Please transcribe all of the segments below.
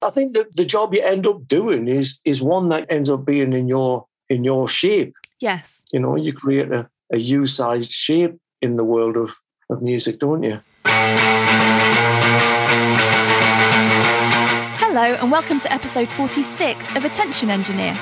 I think that the job you end up doing is one that ends up being in your shape. Yes. You know, you create a U-sized shape in the world of music, don't you? Hello and welcome to episode 46 of Attention Engineer.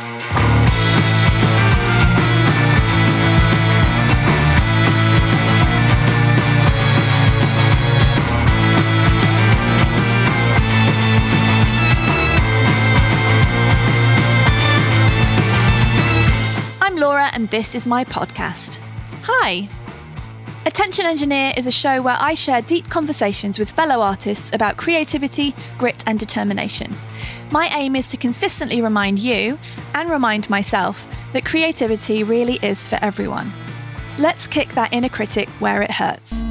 I'm Laura and this is my podcast. Hi! Attention Engineer is a show where I share deep conversations with fellow artists about creativity, grit and determination. My aim is to consistently remind you, and remind myself, that creativity really is for everyone. Let's kick that inner critic where it hurts.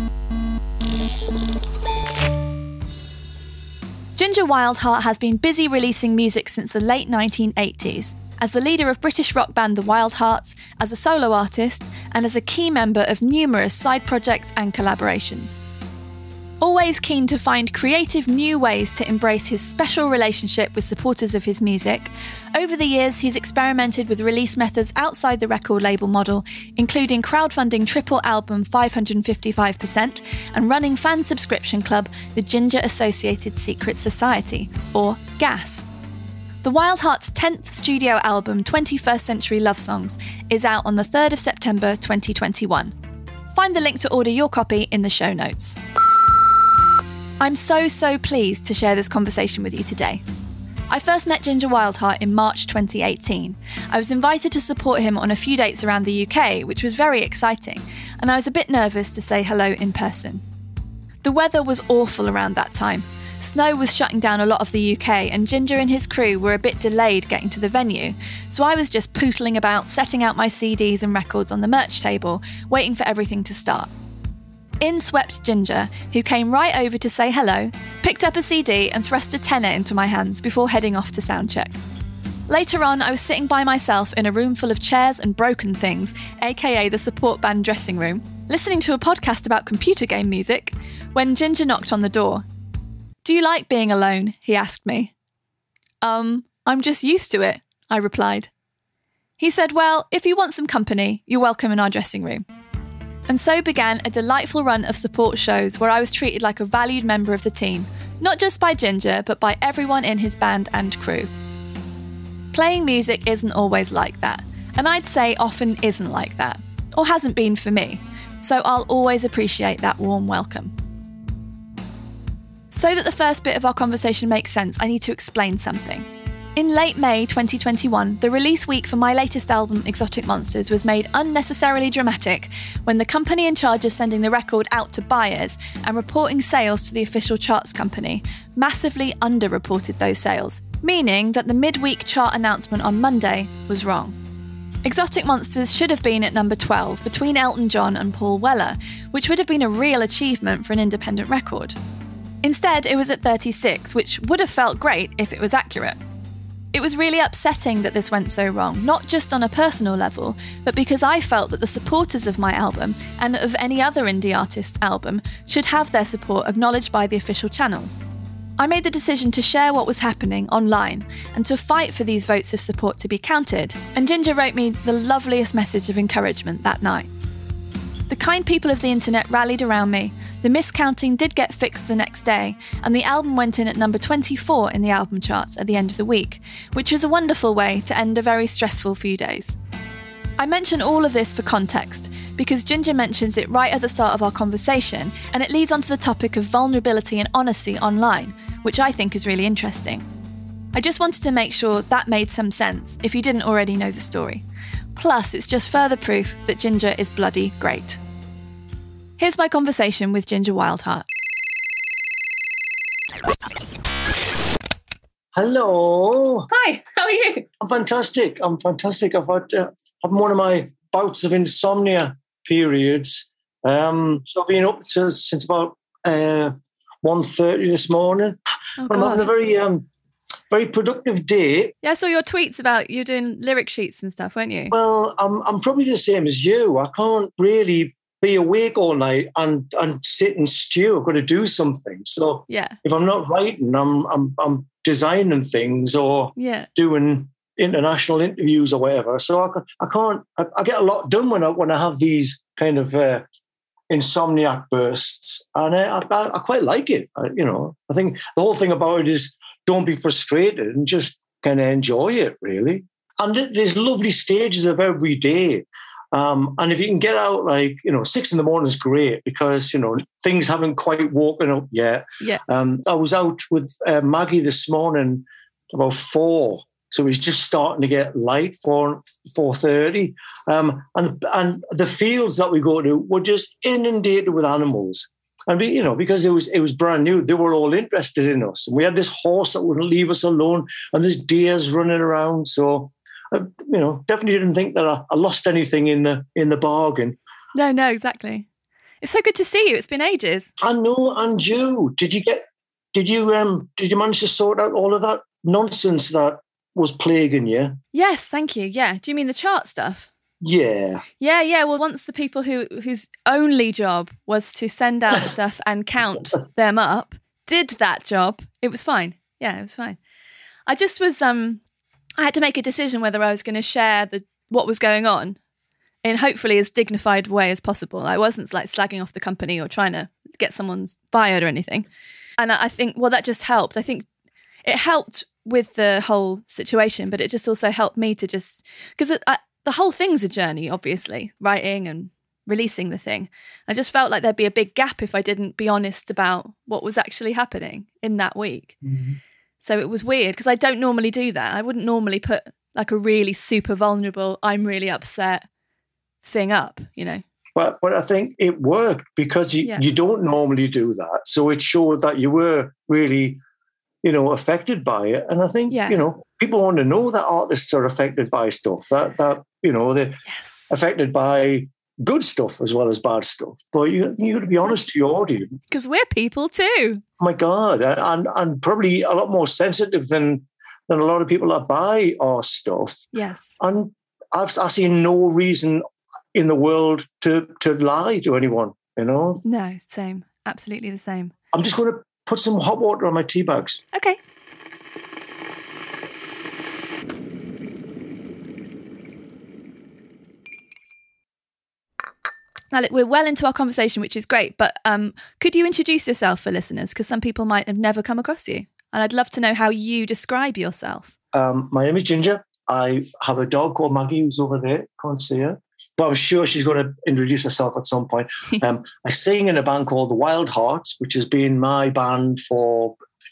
Ginger Wildheart has been busy releasing music since the late 1980s. As the leader of British rock band The Wildhearts, as a solo artist, and as a key member of numerous side projects and collaborations. Always keen to find creative new ways to embrace his special relationship with supporters of his music, over the years he's experimented with release methods outside the record label model, including crowdfunding triple album 555% and running fan subscription club the Ginger Associated Secret Society, or GAS. The Wildhearts' 10th studio album, 21st Century Love Songs, is out on the 3rd of September 2021. Find the link to order your copy in the show notes. I'm so pleased to share this conversation with you today. I first met Ginger Wildheart in March 2018. I was invited to support him on a few dates around the UK, which was very exciting, and I was a bit nervous to say hello in person. The weather was awful around that time. Snow was shutting down a lot of the UK and Ginger and his crew were a bit delayed getting to the venue, so I was just pootling about, setting out my CDs and records on the merch table, waiting for everything to start. In swept Ginger, who came right over to say hello, picked up a CD and thrust a tenner into my hands before heading off to soundcheck. Later on, I was sitting by myself in a room full of chairs and broken things, aka the support band dressing room, listening to a podcast about computer game music, when Ginger knocked on the door. "Do you like being alone?" he asked me. I'm just used to it," I replied. He said, "Well, if you want some company, you're welcome in our dressing room." And so began a delightful run of support shows where I was treated like a valued member of the team, not just by Ginger, but by everyone in his band and crew. Playing music isn't always like that, and I'd say often isn't like that, or hasn't been for me, so I'll always appreciate that warm welcome. So that the first bit of our conversation makes sense, I need to explain something. In late May 2021, the release week for my latest album, Exotic Monsters, was made unnecessarily dramatic when the company in charge of sending the record out to buyers and reporting sales to the official charts company massively underreported those sales, meaning that the midweek chart announcement on Monday was wrong. Exotic Monsters should have been at number 12, between Elton John and Paul Weller, which would have been a real achievement for an independent record. Instead, it was at 36, which would have felt great if it was accurate. It was really upsetting that this went so wrong, not just on a personal level, but because I felt that the supporters of my album, and of any other indie artist's album, should have their support acknowledged by the official channels. I made the decision to share what was happening online, and to fight for these votes of support to be counted, and Ginger wrote me the loveliest message of encouragement that night. The kind people of the internet rallied around me, the miscounting did get fixed the next day, and the album went in at number 24 in the album charts at the end of the week, which was a wonderful way to end a very stressful few days. I mention all of this for context, because Ginger mentions it right at the start of our conversation, and it leads onto the topic of vulnerability and honesty online, which I think is really interesting. I just wanted to make sure that made some sense if you didn't already know the story. Plus, it's just further proof that Ginger is bloody great. Here's my conversation with Ginger Wildheart. Hello. Hi, how are you? I'm fantastic. I've had one of my bouts of insomnia periods. So I've been up since about 1:30 this morning. Oh, I'm having a very productive day. Yeah, I saw your tweets about you doing lyric sheets and stuff, weren't you? Well, I'm probably the same as you. I can't really be awake all night and sit and stew. I've got to do something. So yeah, if I'm not writing, I'm designing things or doing international interviews or whatever. So I get a lot done when I have these kind of insomniac bursts, and I quite like it. I think the whole thing about it is don't be frustrated and just kind of enjoy it, really. And there's lovely stages of every day. And if you can get out 6 a.m. is great because, things haven't quite woken up yet. Yeah. I was out with Maggie this morning about 4. So it was just starting to get light, 4:30. And the fields that we go to were just inundated with animals. And because it was brand new, they were all interested in us. And we had this horse that wouldn't leave us alone, and there's deers running around. So I, definitely didn't think that I lost anything in the bargain. No, exactly. It's so good to see you. It's been ages. I know, and you. Did you manage to sort out all of that nonsense that was plaguing you? Yes, thank you. Yeah. Do you mean the chart stuff? Yeah. Yeah. Well, once the people whose only job was to send out stuff and count them up did that job, it was fine. Yeah, it was fine. I just was I had to make a decision whether I was going to share what was going on in hopefully as dignified way as possible. I wasn't slagging off the company or trying to get someone's fired or anything. And I think, that just helped. I think it helped with the whole situation, but it just also helped me to just, because the whole thing's a journey, obviously, writing and releasing the thing. I just felt like there'd be a big gap if I didn't be honest about what was actually happening in that week. Mm-hmm. So it was weird because I don't normally do that. I wouldn't normally put a really super vulnerable, I'm really upset thing up, But I think it worked because you don't normally do that. So it showed that you were really, affected by it. And I think, people want to know that artists are affected by stuff, that they're affected by good stuff as well as bad stuff. But you got to be honest to your audience. Because we're people too. Oh my God. And probably a lot more sensitive than a lot of people that buy our stuff. Yes. And I've seen no reason in the world to lie to anyone, No, same. Absolutely the same. I'm just going to put some hot water on my tea bags. Okay. Now, look, we're well into our conversation, which is great, but could you introduce yourself for listeners? Because some people might have never come across you. And I'd love to know how you describe yourself. My name is Ginger. I have a dog called Maggie who's over there. Can't see her. But I'm sure she's going to introduce herself at some point. I sing in a band called the Wild Hearts, which has been my band for,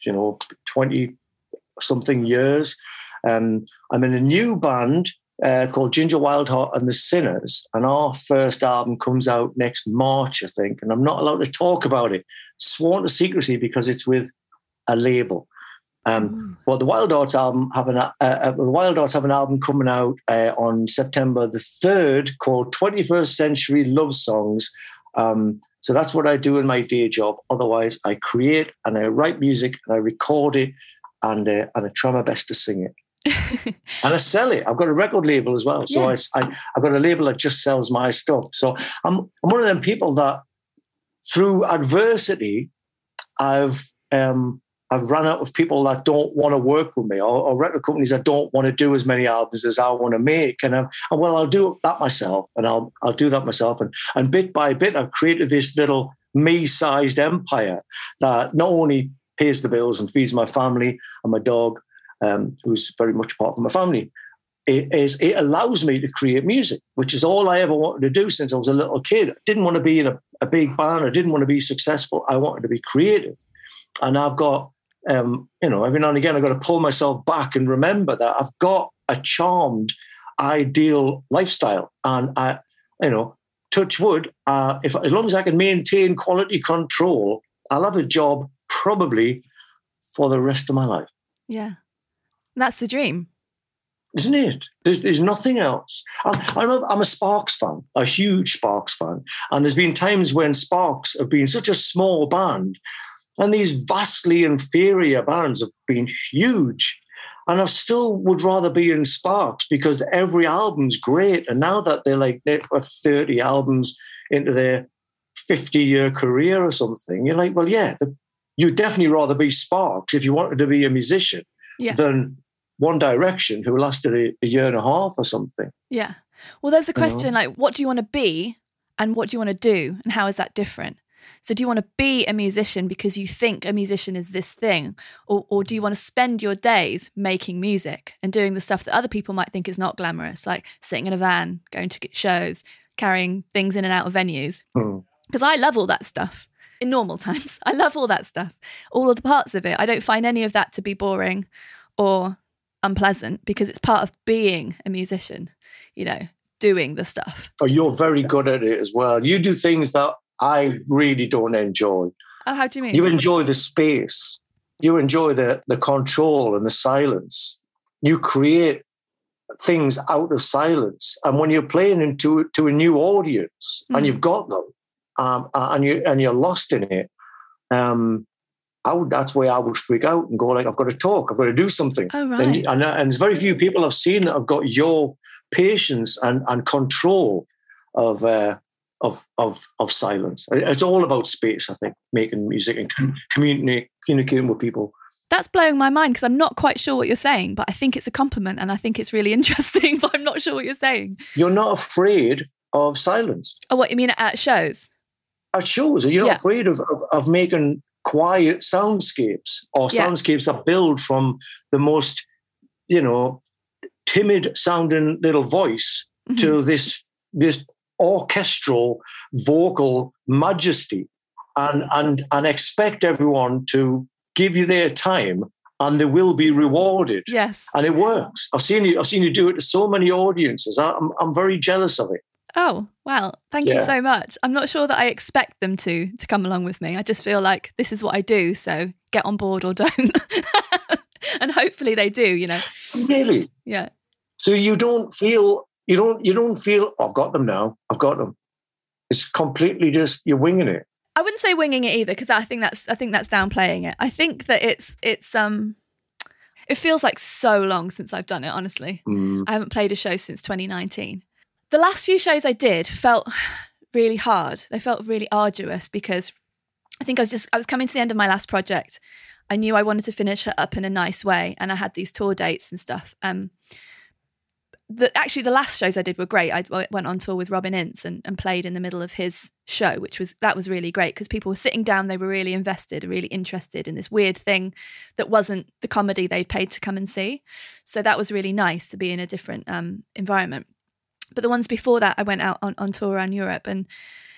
20-something years. I'm in a new band called Ginger Wildheart and the Sinners, and our first album comes out next March, I think, and I'm not allowed to talk about it. Sworn to secrecy because it's with a label. Well, the Wild Hearts have an album coming out on September the 3rd called 21st Century Love Songs. So that's what I do in my day job. Otherwise, I create and I write music and I record it and I try my best to sing it. And I sell it. I've got a record label as well. So yes. I've got a label that just sells my stuff. So I'm one of them people that through adversity, I've run out of people that don't want to work with me or record companies that don't want to do as many albums as I want to make. And I'll do that myself and I'll do that myself. And bit by bit, I've created this little me-sized empire that not only pays the bills and feeds my family and my dog, who's very much part of my family. It allows me to create music, which is all I ever wanted to do since I was a little kid. I didn't want to be in a big band. I didn't want to be successful. I wanted to be creative. And I've got, every now and again, I've got to pull myself back and remember that I've got a charmed, ideal lifestyle. And touch wood, as long as I can maintain quality control, I'll have a job probably for the rest of my life. Yeah. That's the dream. Isn't it? There's nothing else. I'm a Sparks fan, a huge Sparks fan. And there's been times when Sparks have been such a small band and these vastly inferior bands have been huge. And I still would rather be in Sparks because every album's great. And now that they've got 30 albums into their 50-year career or something, you're like, well, yeah, you'd definitely rather be Sparks if you wanted to be a musician than One Direction, who lasted a year and a half or something. Yeah. Well, there's the question, like, what do you want to be and what do you want to do? And how is that different? So do you want to be a musician because you think a musician is this thing? Or do you want to spend your days making music and doing the stuff that other people might think is not glamorous, like sitting in a van, going to shows, carrying things in and out of venues? Because I love all that stuff. In normal times, I love all that stuff, all of the parts of it. I don't find any of that to be boring or unpleasant because it's part of being a musician, doing the stuff. Oh, you're very good at it as well. You do things that I really don't enjoy. Oh, how do you mean? You enjoy the space. You enjoy the control and the silence. You create things out of silence. And when you're playing to a new audience and you've got them, and you're lost in it, that's where I would freak out and go like, I've got to talk, I've got to do something. Oh, right. And there's very few people I've seen that have got your patience and control of silence. It's all about space, I think, making music and communicating with people. That's blowing my mind because I'm not quite sure what you're saying, but I think it's a compliment and I think it's really interesting, but I'm not sure what you're saying. You're not afraid of silence. Oh, what you mean at shows? At shows. You're not afraid of making quiet soundscapes or soundscapes that build from the most, timid sounding little voice to this orchestral vocal majesty and expect everyone to give you their time and they will be rewarded. Yes. And it works. I've seen you do it to so many audiences. I'm very jealous of it. Oh, well, thank you so much. I'm not sure that I expect them to come along with me. I just feel like this is what I do, so get on board or don't. And hopefully they do, Really? Yeah. So you don't feel, I've got them now. I've got them. It's completely just, you're winging it. I wouldn't say winging it either, because I think that's downplaying it. I think that it's it feels like so long since I've done it, honestly. I haven't played a show since 2019. The last few shows I did felt really hard. They felt really arduous because I think I was coming to the end of my last project. I knew I wanted to finish it up in a nice way, and I had these tour dates and stuff. Actually, the last shows I did were great. I went on tour with Robin Ince and played in the middle of his show, that was really great because people were sitting down, they were really invested, really interested in this weird thing that wasn't the comedy they'd paid to come and see. So that was really nice to be in a different environment. But the ones before that, I went out on tour around Europe and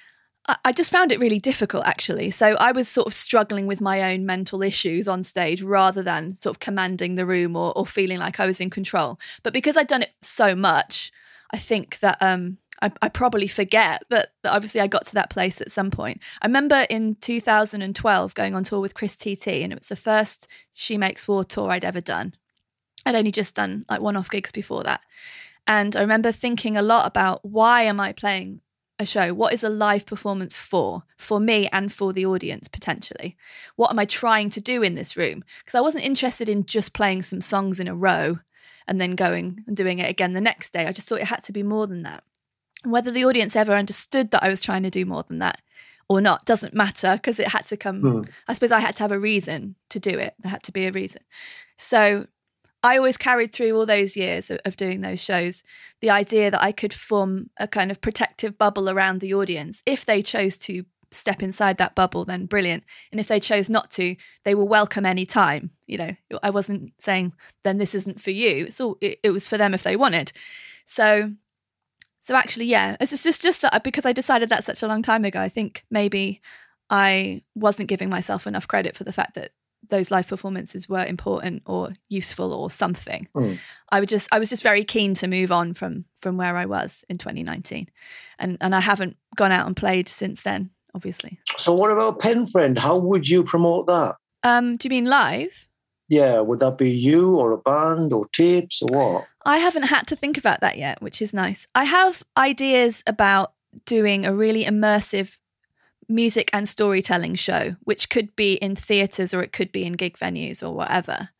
I just found it really difficult, actually. So I was sort of struggling with my own mental issues on stage rather than sort of commanding the room or feeling like I was in control. But because I'd done it so much, I think that I probably forget that obviously I got to that place at some point. I remember in 2012 going on tour with Chris TT, and it was the first She Makes War tour I'd ever done. I'd only just done like one-off gigs before that. And I remember thinking a lot about, why am I playing a show? What is a live performance for me and for the audience, potentially? What am I trying to do in this room? Because I wasn't interested in just playing some songs in a row and then going and doing it again the next day. I just thought it had to be more than that. And whether the audience ever understood that I was trying to do more than that or not doesn't matter, because it had to come, I suppose I had to have a reason to do it. There had to be a reason. So I always carried through all those years of doing those shows the idea that I could form a kind of protective bubble around the audience. If they chose to step inside that bubble, then brilliant. And if they chose not to, they were welcome any time. I wasn't saying, then this isn't for you. It was for them if they wanted. So actually, yeah, it's just that because I decided that such a long time ago, I think maybe I wasn't giving myself enough credit for the fact that those live performances were important or useful or something. I was just very keen to move on from where I was in 2019, and I haven't gone out and played since then, obviously. So what about Pen Friend? How would you promote that? Do you mean live? Yeah, would that be you or a band or tapes or what? I haven't had to think about that yet, which is nice. I have ideas about doing a really immersive music and storytelling show, which could be in theatres or it could be in gig venues or whatever,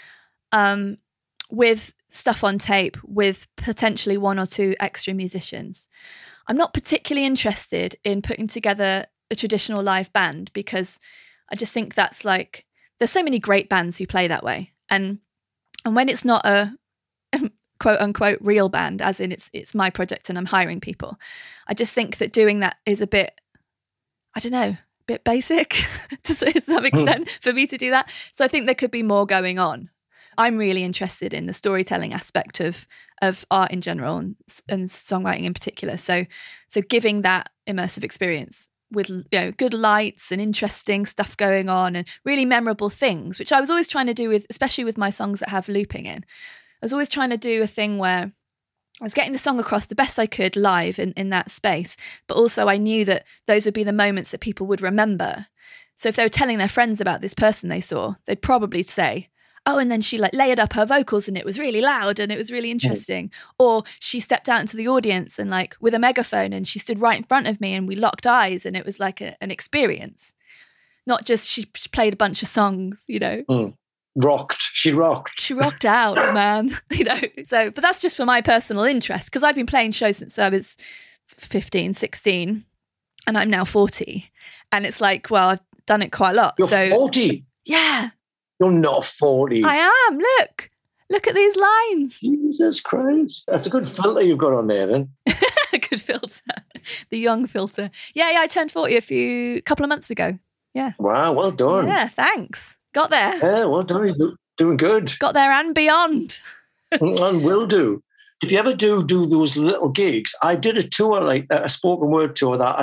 with stuff on tape, with potentially one or two extra musicians. I'm not particularly interested in putting together a traditional live band because I just think that's like, there's so many great bands who play that way. And when it's not a quote unquote real band, as in it's my project and I'm hiring people, I just think that doing that is a bit, I don't know, a bit basic to some extent for me to do that. So I think there could be more going on. I'm really interested in the storytelling aspect of art in general and songwriting in particular. So giving that immersive experience with, you know, good lights and interesting stuff going on and really memorable things, which I was always trying to do with, especially with my songs that have looping in. I was always trying to do a thing where I was getting the song across the best I could live in that space, but also I knew that those would be the moments that people would remember. So if they were telling their friends about this person they saw, they'd probably say, oh, and then she like layered up her vocals and it was really loud and it was really interesting. Or she stepped out into the audience and like with a megaphone and she stood right in front of me and we locked eyes and it was like an experience. Not just she played a bunch of songs, you know. She rocked out, man. You know, so, but that's just for my personal interest, because I've been playing shows since I was 15, 16 and I'm now 40. And it's like, well, I've done it quite a lot. You're 40? Yeah. You're not 40. I am. Look at these lines. Jesus Christ. That's a good filter you've got on there then. A good filter. The young filter. Yeah, I turned 40 a couple of months ago. Yeah. Wow, well done. Yeah, thanks. Got there. Yeah, well done. You're doing good. Got there and beyond. And will do. If you ever do those little gigs, I did a tour, like a spoken word tour that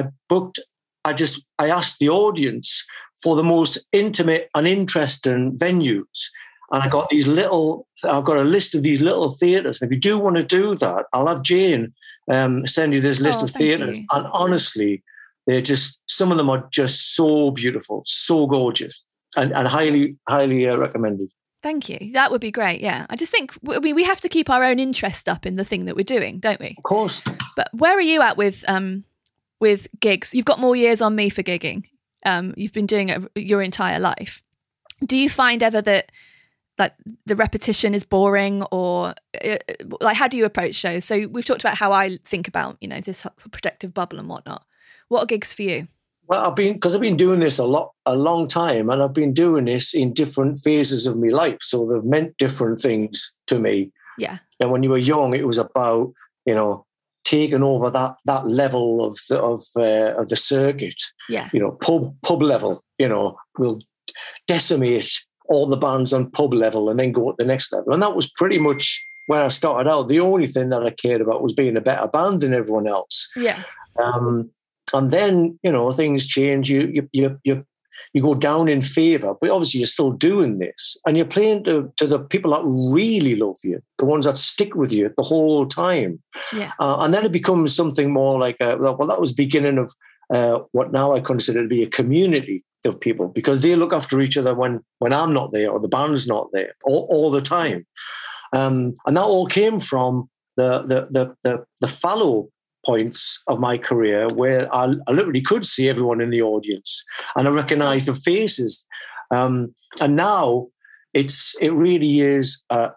I asked the audience for the most intimate and interesting venues. And I've got a list of these little theatres. And if you do want to do that, I'll have Jane send you this list of theatres. And honestly, some of them are just so beautiful, so gorgeous, and highly, highly recommended. Thank you. That would be great. Yeah. I just think we have to keep our own interest up in the thing that we're doing, don't we? Of course. But where are you at with gigs? You've got more years on me for gigging. You've been doing it your entire life. Do you find ever that like the repetition is boring, or like how do you approach shows? So we've talked about how I think about, you know, this protective bubble and whatnot. What are gigs for you? Well, I've been doing this a long time, and I've been doing this in different phases of my life. So they've meant different things to me. Yeah. And when you were young, it was about, you know, taking over that level of the circuit. Yeah. You know, pub level. You know, we'll decimate all the bands on pub level and then go at the next level. And that was pretty much where I started out. The only thing that I cared about was being a better band than everyone else. Yeah. And then, you know, things change. You go down in favour, but obviously you're still doing this, and you're playing to the people that really love you, the ones that stick with you the whole time. Yeah. And then it becomes something more like that was the beginning of what now I consider to be a community of people, because they look after each other when I'm not there or the band's not there all the time. And that all came from the fallow points of my career where I literally could see everyone in the audience and I recognized the faces. And now it really is a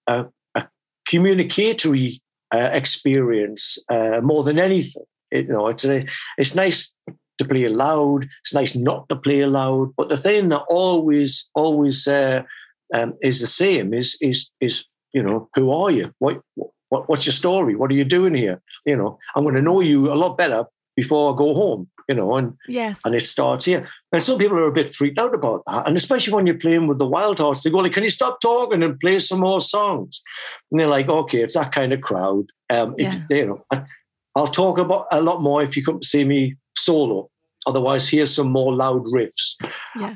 communicatory experience more than anything. It's nice to play loud. It's nice not to play loud. But the thing that always is the same is you know, who are you? What's your story? What are you doing here? You know, I'm going to know you a lot better before I go home, you know, and it starts here. And some people are a bit freaked out about that. And especially when you're playing with the Wildhearts, they go like, can you stop talking and play some more songs? And they're like, okay, it's that kind of crowd. I'll talk about a lot more if you come to see me solo. Otherwise, here's some more loud riffs. Yeah.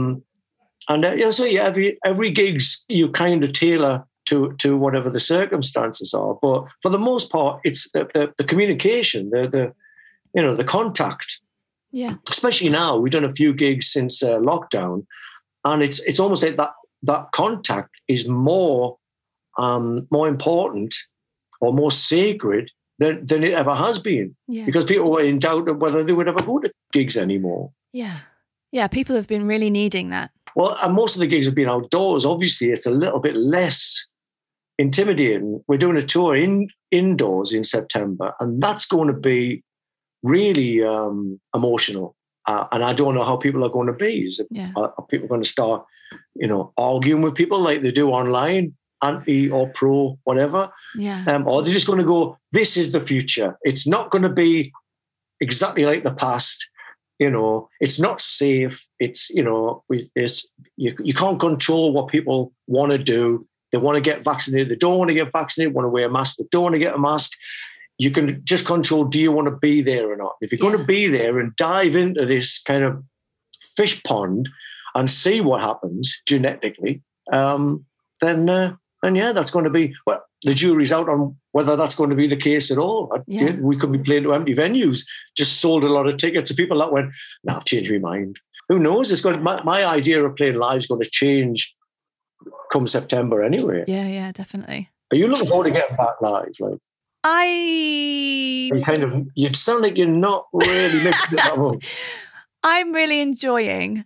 Every gig's you kind of tailor to whatever the circumstances are, but for the most part, it's the communication, the contact. Yeah. Especially now, we've done a few gigs since lockdown, and it's almost like that contact is more important or more sacred than it ever has been. Yeah. Because people were in doubt of whether they would ever go to gigs anymore. Yeah. Yeah, people have been really needing that. Well, and most of the gigs have been outdoors. Obviously, it's a little bit less intimidating. We're doing a tour indoors in September, and that's going to be really emotional And I don't know how people are going to be. Are people going to start, arguing with people like they do online, anti or pro, whatever? Yeah. Or they're just going to go, this is the future. It's not going to be exactly like the past. It's not safe. It's, you can't control what people want to do. They want to get vaccinated. They don't want to get vaccinated, want to wear a mask. They don't want to get a mask. You can just control, do you want to be there or not? If you're going to be there and dive into this kind of fish pond and see what happens genetically, then that's going to be, well, the jury's out on whether that's going to be the case at all. We could be playing to empty venues, just sold a lot of tickets to people that went, no, I've changed my mind. Who knows? My idea of playing live is going to change come September anyway. Yeah, definitely. Are you looking forward to getting back live? Like, you sound like you're not really missing it that much. I'm really enjoying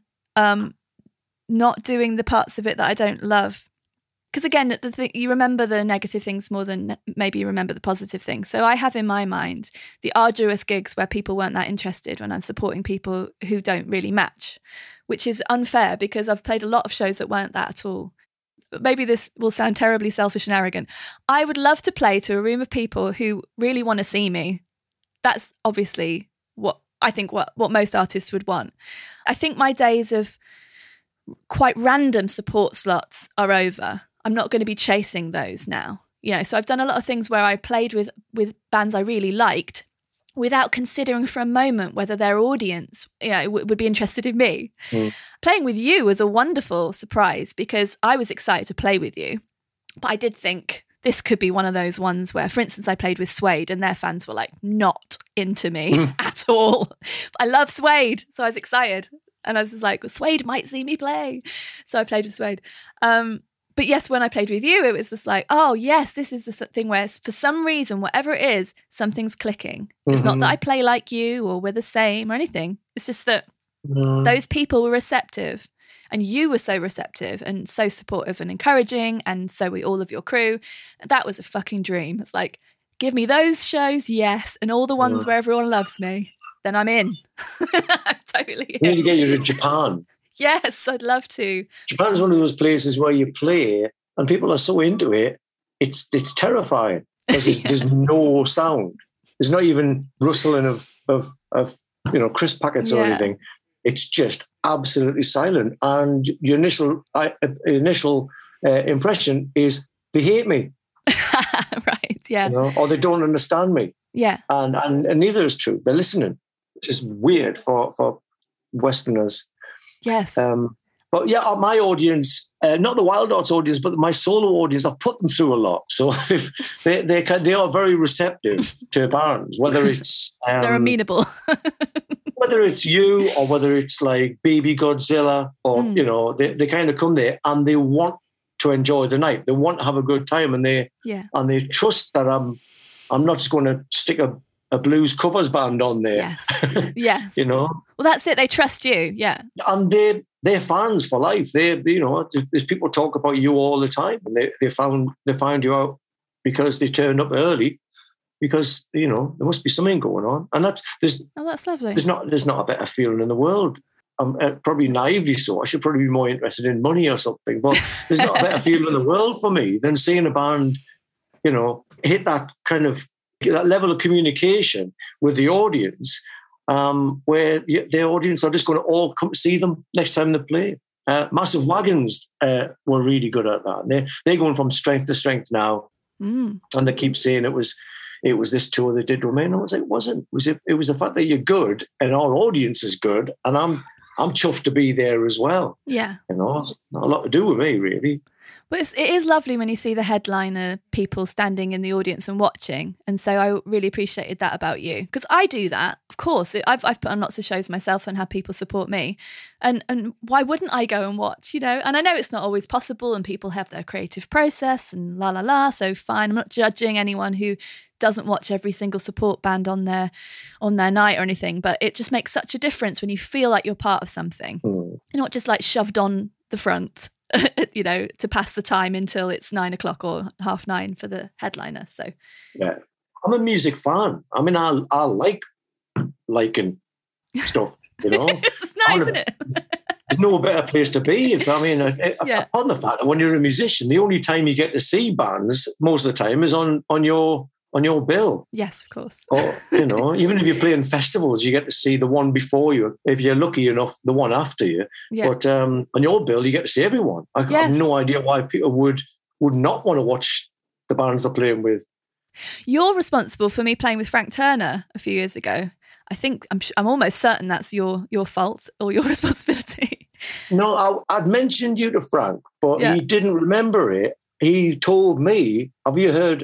not doing the parts of it that I don't love. Because again, you remember the negative things more than maybe you remember the positive things. So I have in my mind the arduous gigs where people weren't that interested when I'm supporting people who don't really match, which is unfair because I've played a lot of shows that weren't that at all. Maybe this will sound terribly selfish and arrogant. I would love to play to a room of people who really want to see me. That's obviously what most artists would want. I think my days of quite random support slots are over. I'm not going to be chasing those now. So I've done a lot of things where I played with bands I really liked without considering for a moment whether their audience would be interested in me. Playing with you was a wonderful surprise because I was excited to play with you. But I did think this could be one of those ones where, for instance, I played with Suede and their fans were like not into me at all. I love Suede, so I was excited. And I was just like, well, Suede might see me play. So I played with Suede. But yes, when I played with you, it was just like, oh, yes, this is the thing where for some reason, whatever it is, something's clicking. It's not that I play like you or we're the same or anything. It's just that those people were receptive and you were so receptive and so supportive and encouraging. And so were all of your crew. That was a fucking dream. It's like, give me those shows, yes, and all the ones where everyone loves me. Then I'm in. I'm totally in. You need to get you to Japan. Yes, I'd love to. Japan's one of those places where you play and people are so into it, it's terrifying because there's no sound. There's not even rustling of crisp packets or anything. It's just absolutely silent. And your initial impression is they hate me. Right, yeah. Or they don't understand me. Yeah. And neither is true. They're listening, which is weird for Westerners. Yes. But yeah, my audience, not the Wild Hearts audience, but my solo audience, I've put them through a lot. So they are very receptive to bands, whether it's... they're amenable. Whether it's you or whether it's like Baby Godzilla or, they kind of come there and they want to enjoy the night. They want to have a good time and they trust that I'm not just going to stick a blues covers band on there. Yes. Well, that's it. They trust you. Yeah. And they're fans for life. There's people talk about you all the time and they found you out because they turned up early because, there must be something going on. And that's lovely. There's not a better feeling in the world. I'm probably naively so. I should probably be more interested in money or something, but there's not a better feeling in the world for me than seeing a band, hit that kind of that level of communication with the audience, where the audience are just going to all come see them next time they play. Massive Wagons were really good at that. They're going from strength to strength now, and they keep saying it was this tour they did with me. And I was like, it wasn't. It was the fact that you're good and our audience is good, and I'm chuffed to be there as well. Yeah, it's not a lot to do with me really. But it is lovely when you see the headliner people standing in the audience and watching. And so I really appreciated that about you. Because I do that, of course. I've put on lots of shows myself and had people support me. And why wouldn't I go and watch, And I know it's not always possible and people have their creative process and so fine. I'm not judging anyone who doesn't watch every single support band on their night or anything. But it just makes such a difference when you feel like you're part of something. You're not just like shoved on the front. To pass the time until it's 9:00 or 9:30 for the headliner. So, yeah, I'm a music fan. I mean, I like liking stuff, you know. It's nice, isn't it? There's no better place to be. Upon the fact that when you're a musician, the only time you get to see bands most of the time is on your bill. Yes, of course. Or, you know, even if you're playing festivals, you get to see the one before you. If you're lucky enough, the one after you. Yeah. But on your bill, you get to see everyone. I have no idea why people would not want to watch the bands they're playing with. You're responsible for me playing with Frank Turner a few years ago. I think I'm almost certain that's your fault or your responsibility. No, I'd mentioned you to Frank, but he didn't remember it. He told me, have you heard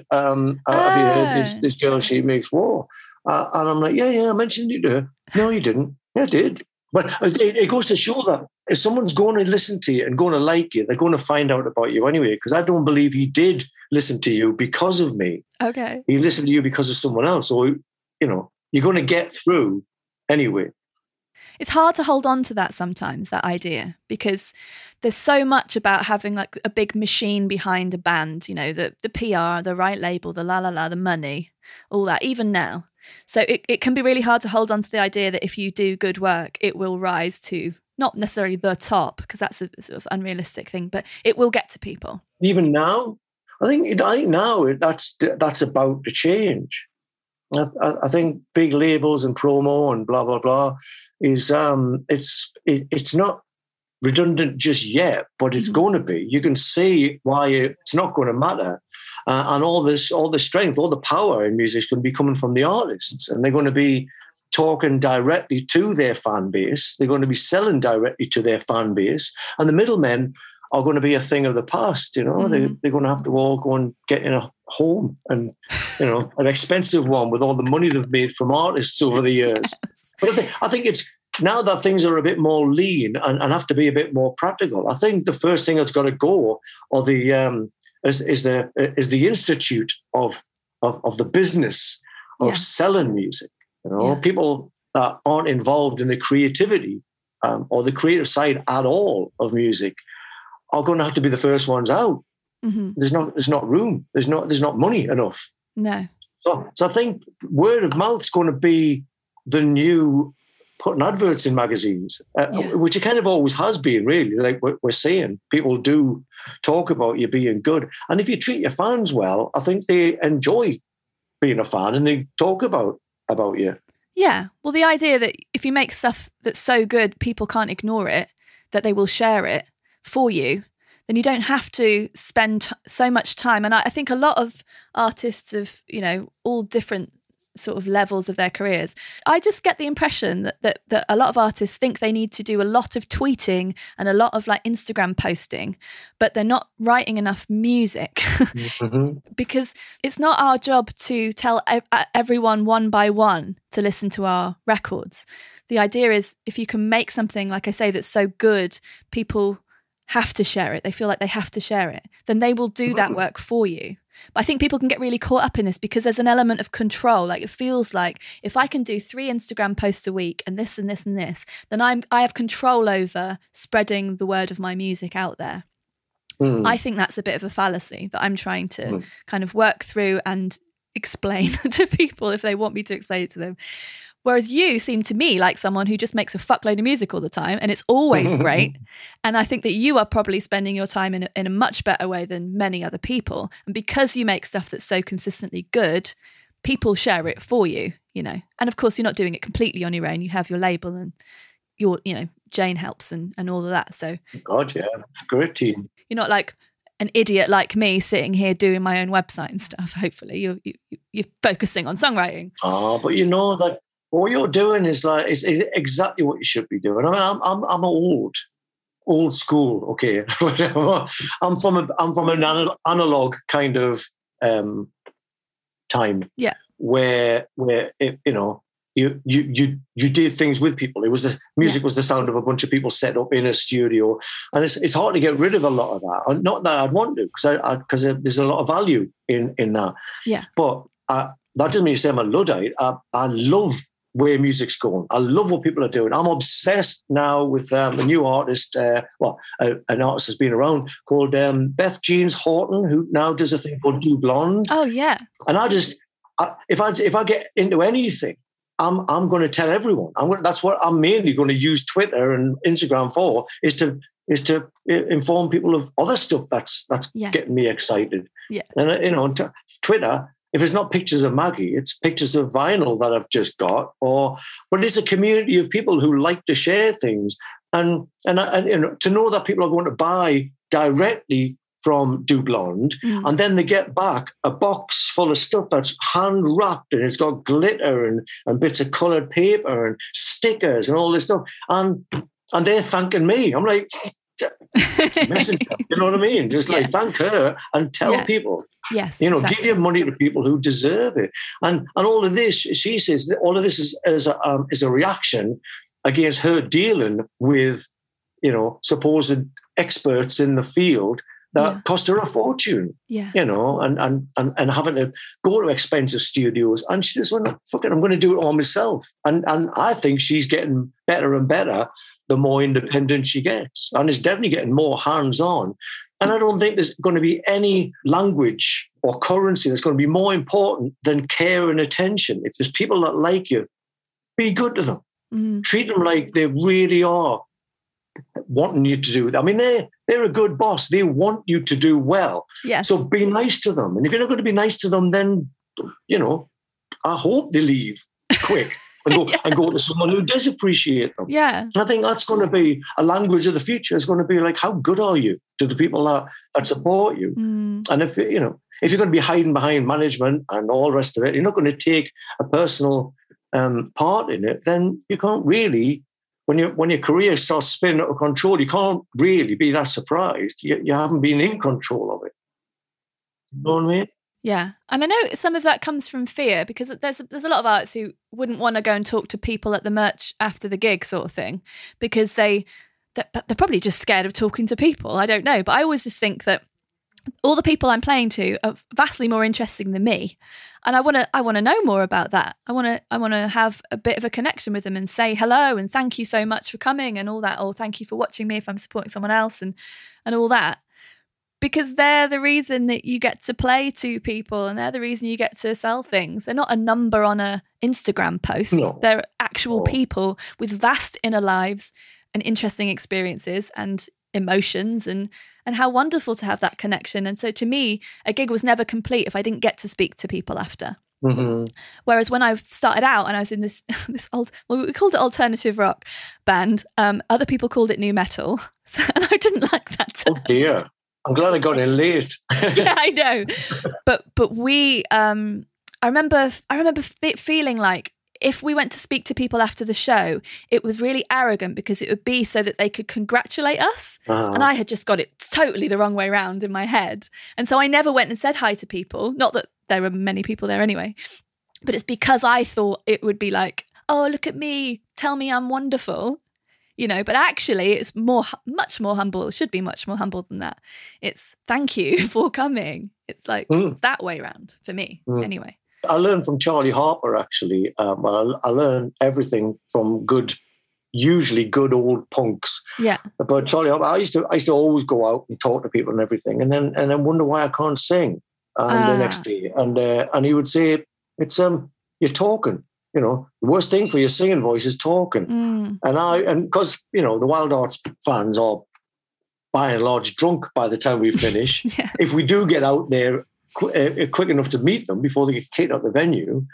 this girl, She Makes War? And I'm like, yeah, I mentioned it to her. No, you didn't. Yeah, I did. But it goes to show that if someone's going to listen to you and going to like you, they're going to find out about you anyway, because I don't believe he did listen to you because of me. Okay. He listened to you because of someone else. So, you know, you're going to get through anyway. It's hard to hold on to that sometimes, that idea, because there's so much about having like a big machine behind a band, you know, the PR, the right label, the the money, all that, even now. So it can be really hard to hold on to the idea that if you do good work, it will rise to not necessarily the top, because that's a sort of unrealistic thing, but it will get to people. Even now, I think now that's about to change. I think big labels and promo and blah blah blah is it's not redundant just yet, but it's going to be. You can see why it's not going to matter, and all the strength, all the power in music is going to be coming from the artists, and they're going to be talking directly to their fan base. They're going to be selling directly to their fan base, and the middlemen are going to be a thing of the past. You know, they're going to have to all go and get in a home, and you know, an expensive one with all the money they've made from artists over the years. Yes. But I think it's now that things are a bit more lean and have to be a bit more practical. I think the first thing that's got to go, or is the institute of the business of selling music. You know, people that aren't involved in the creativity or the creative side at all of music are going to have to be the first ones out. Mm-hmm. There's not room. There's not money enough. No. So I think word of mouth is going to be the new putting adverts in magazines, which it kind of always has been, really. Like we're saying, people do talk about you being good, and if you treat your fans well, I think they enjoy being a fan and they talk about you. Yeah. Well, the idea that if you make stuff that's so good, people can't ignore it, that they will share it for you, then you don't have to spend so much time. And I think a lot of artists of, you know, all different sort of levels of their careers, I just get the impression that a lot of artists think they need to do a lot of tweeting and a lot of like Instagram posting, but they're not writing enough music. Because it's not our job to tell everyone one by one to listen to our records. The idea is if you can make something, like I say, that's so good, people have to share it, they feel like they have to share it, then they will do that work for you. But I think people can get really caught up in this because there's an element of control. Like it feels like if I can do 3 Instagram posts a week and this and this and this, then I have control over spreading the word of my music out there. I think that's a bit of a fallacy that I'm trying to kind of work through and explain to people if they want me to explain it to them. Whereas you seem to me like someone who just makes a fuckload of music all the time and it's always great. And I think that you are probably spending your time in a much better way than many other people. And because you make stuff that's so consistently good, people share it for you, you know. And of course, you're not doing it completely on your own. You have your label and Jane helps and all of that. So God, yeah, great team. You're not like an idiot like me sitting here doing my own website and stuff. Hopefully you're focusing on songwriting. Oh, but you know that what you're doing is like it's exactly what you should be doing. I mean, I'm old school, okay. I'm from an analog kind of time, where it, you know, you did things with people. It was music was the sound of a bunch of people set up in a studio, and it's hard to get rid of a lot of that. Not that I'd want to, because there's a lot of value in that. Yeah, but that doesn't mean to say I'm a Luddite. I love where music's going. I love what people are doing. I'm obsessed now with a new artist, an artist that's been around called Beth Jeans Horton, who now does a thing called Do Blonde. Oh, yeah. And if I get into anything, I'm going to tell everyone. That's what I'm mainly going to use Twitter and Instagram for, is to inform people of other stuff that's getting me excited. Yeah. And Twitter, if it's not pictures of Maggie, it's pictures of vinyl that I've just got, but it's a community of people who like to share things, and to know that people are going to buy directly from Dublond, and then they get back a box full of stuff that's hand wrapped and it's got glitter and bits of coloured paper and stickers and all this stuff, and they're thanking me. I'm like, messenger, you know what I mean? Just like thank her and tell people. Yes, give your money to people who deserve it. And all of this, she says, all of this is a reaction against her dealing with, supposed experts in the field that cost her a fortune. Yeah. And having to go to expensive studios. And she just went, fuck it, I'm going to do it all myself. And I think she's getting better and better the more independent she gets. And is definitely getting more hands-on. And I don't think there's going to be any language or currency that's going to be more important than care and attention. If there's people that like you, be good to them. Mm. Treat them like they really are wanting you to do that. I mean, they're a good boss. They want you to do well. Yes. So be nice to them. And if you're not going to be nice to them, then, I hope they leave quick. And go to someone who does appreciate them. Yeah. I think that's going to be a language of the future. It's going to be like, how good are you to the people that support you? Mm. And if you're going to be hiding behind management and all the rest of it, you're not going to take a personal part in it, then you can't really, when your career starts spinning out of control, you can't really be that surprised. You haven't been in control of it. You know what I mean? Yeah. And I know some of that comes from fear, because there's a lot of artists who wouldn't want to go and talk to people at the merch after the gig sort of thing, because they're probably just scared of talking to people. I don't know. But I always just think that all the people I'm playing to are vastly more interesting than me. And I want to know more about that. I want to have a bit of a connection with them and say hello and thank you so much for coming and all that, or thank you for watching me if I'm supporting someone else and all that. Because they're the reason that you get to play to people, and they're the reason you get to sell things. They're not a number on a Instagram post. No. They're actual people with vast inner lives and interesting experiences and emotions, and how wonderful to have that connection. And so to me, a gig was never complete if I didn't get to speak to people after. Mm-hmm. Whereas when I started out and I was in this old, well, we called it alternative rock band, other people called it new metal. And I didn't like that term. Oh dear. I'm glad I got in late. Yeah, I know. But we, I remember feeling like if we went to speak to people after the show, it was really arrogant, because it would be so that they could congratulate us. Uh-huh. And I had just got it totally the wrong way around in my head. And so I never went and said hi to people. Not that there were many people there anyway, but it's because I thought it would be like, oh, look at me, tell me I'm wonderful. But actually it's much more humble. It should be much more humble than that. It's thank you for coming. It's like that way around for me anyway. I learned from Charlie Harper, actually. I learned everything from usually good old punks. Yeah. But Charlie Harper, I used to always go out and talk to people and everything, and then wonder why I can't sing the next day. And he would say, it's you're talking. The worst thing for your singing voice is talking. Mm. And because, the Wild Hearts fans are by and large drunk by the time we finish. Yes. If we do get out there quick enough to meet them before they get kicked out the venue,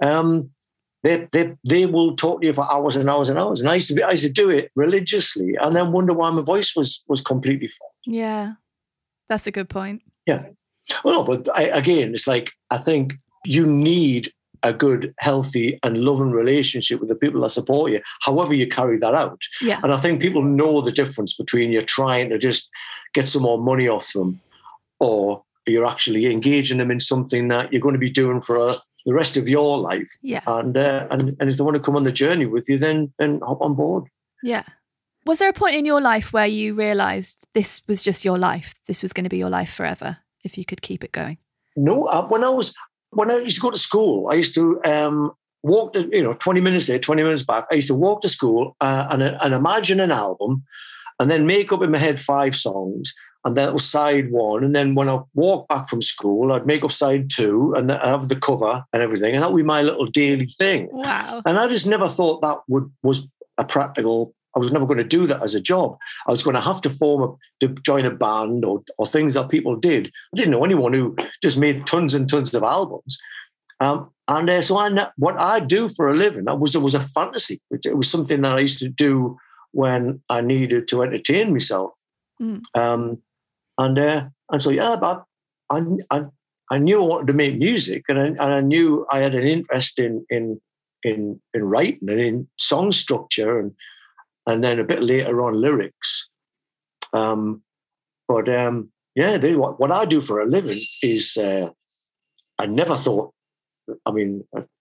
they will talk to you for hours and hours and hours. And I used to do it religiously and then wonder why my voice was completely fucked. Yeah, that's a good point. Yeah. Well, no, but again, it's like, I think you need a good, healthy and loving relationship with the people that support you, however you carry that out. Yeah. And I think people know the difference between you trying to just get some more money off them, or you're actually engaging them in something that you're going to be doing for the rest of your life. Yeah. And if they want to come on the journey with you, then hop on board. Yeah. Was there a point in your life where you realised this was just your life? This was going to be your life forever if you could keep it going? No, when I used to go to school, I used to walk, 20 minutes there, 20 minutes back. I used to walk to school and imagine an album, and then make up in my head 5 songs, and that was side one. And then when I walked back from school, I'd make up side two and I'd have the cover and everything. And that would be my little daily thing. Wow. And I just never thought that was a practical. I was never going to do that as a job. I was going to have to join a band or things that people did. I didn't know anyone who just made tons and tons of albums. So what I do for a living, it was a fantasy. It was something that I used to do when I needed to entertain myself. And so but I knew I wanted to make music, and I knew I had an interest in writing and in song structure, and then a bit later on lyrics. What I do for a living is I never thought. I mean,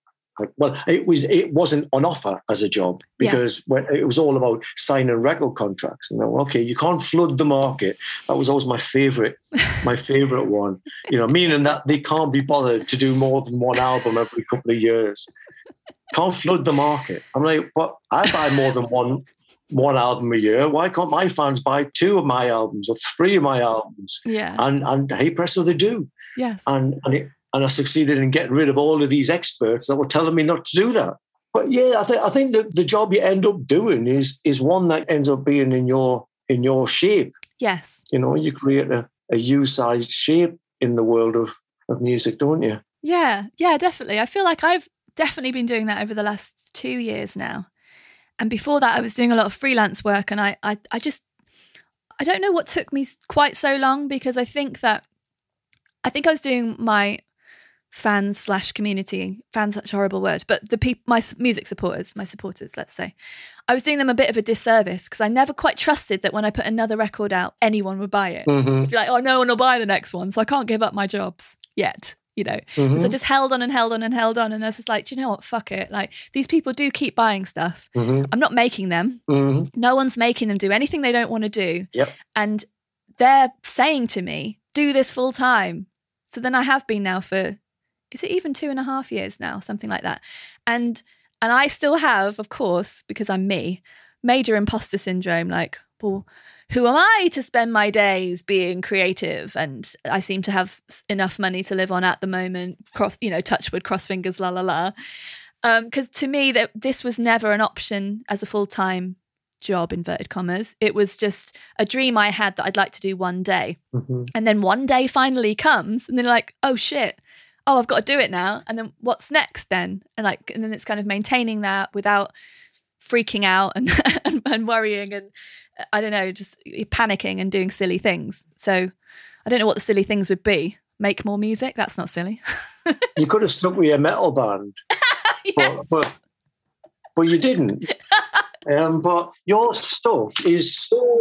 it wasn't on offer as a job because it was all about signing record contracts. And okay, you can't flood the market. That was always my favorite one. Meaning that they can't be bothered to do more than one album every couple of years. Can't flood the market. I'm like, but I buy more than one album a year. Why can't my fans buy 2 of my albums or 3 of my albums? Yeah. And hey, presto, they do. Yes. And I succeeded in getting rid of all of these experts that were telling me not to do that. But yeah, I think that the job you end up doing is one that ends up being in your shape. Yes. You create a U-sized shape in the world of music, don't you? Yeah, definitely. I feel like I've definitely been doing that over the last 2 years now. And before that, I was doing a lot of freelance work, and I don't know what took me quite so long, because I think I was doing my fans/community, fans, such a horrible word, but my music supporters, let's say, I was doing them a bit of a disservice because I never quite trusted that when I put another record out, anyone would buy it. It'd be like, oh, no one will buy the next one, so I can't give up my jobs yet, So I just held on, and I was just like, do you know what, fuck it, like, these people do keep buying stuff. I'm not making them. No one's making them do anything they don't want to do. Yep. And they're saying to me, do this full time. So then I have been now for, is it even 2.5 years now? Something like that. And I still have, of course, because I'm me, major imposter syndrome. Like, well, who am I to spend my days being creative? And I seem to have enough money to live on at the moment. Touch wood, cross fingers, la la la. Because to me, this was never an option as a full-time job, inverted commas. It was just a dream I had that I'd like to do one day. And then one day finally comes, and then like, oh shit, oh, I've got to do it now. And then what's next then? And then it's kind of maintaining that without freaking out and worrying and, I don't know, just panicking and doing silly things. So I don't know what the silly things would be. Make more music? That's not silly. You could have stuck with a metal band. Yes. But you didn't. But your stuff is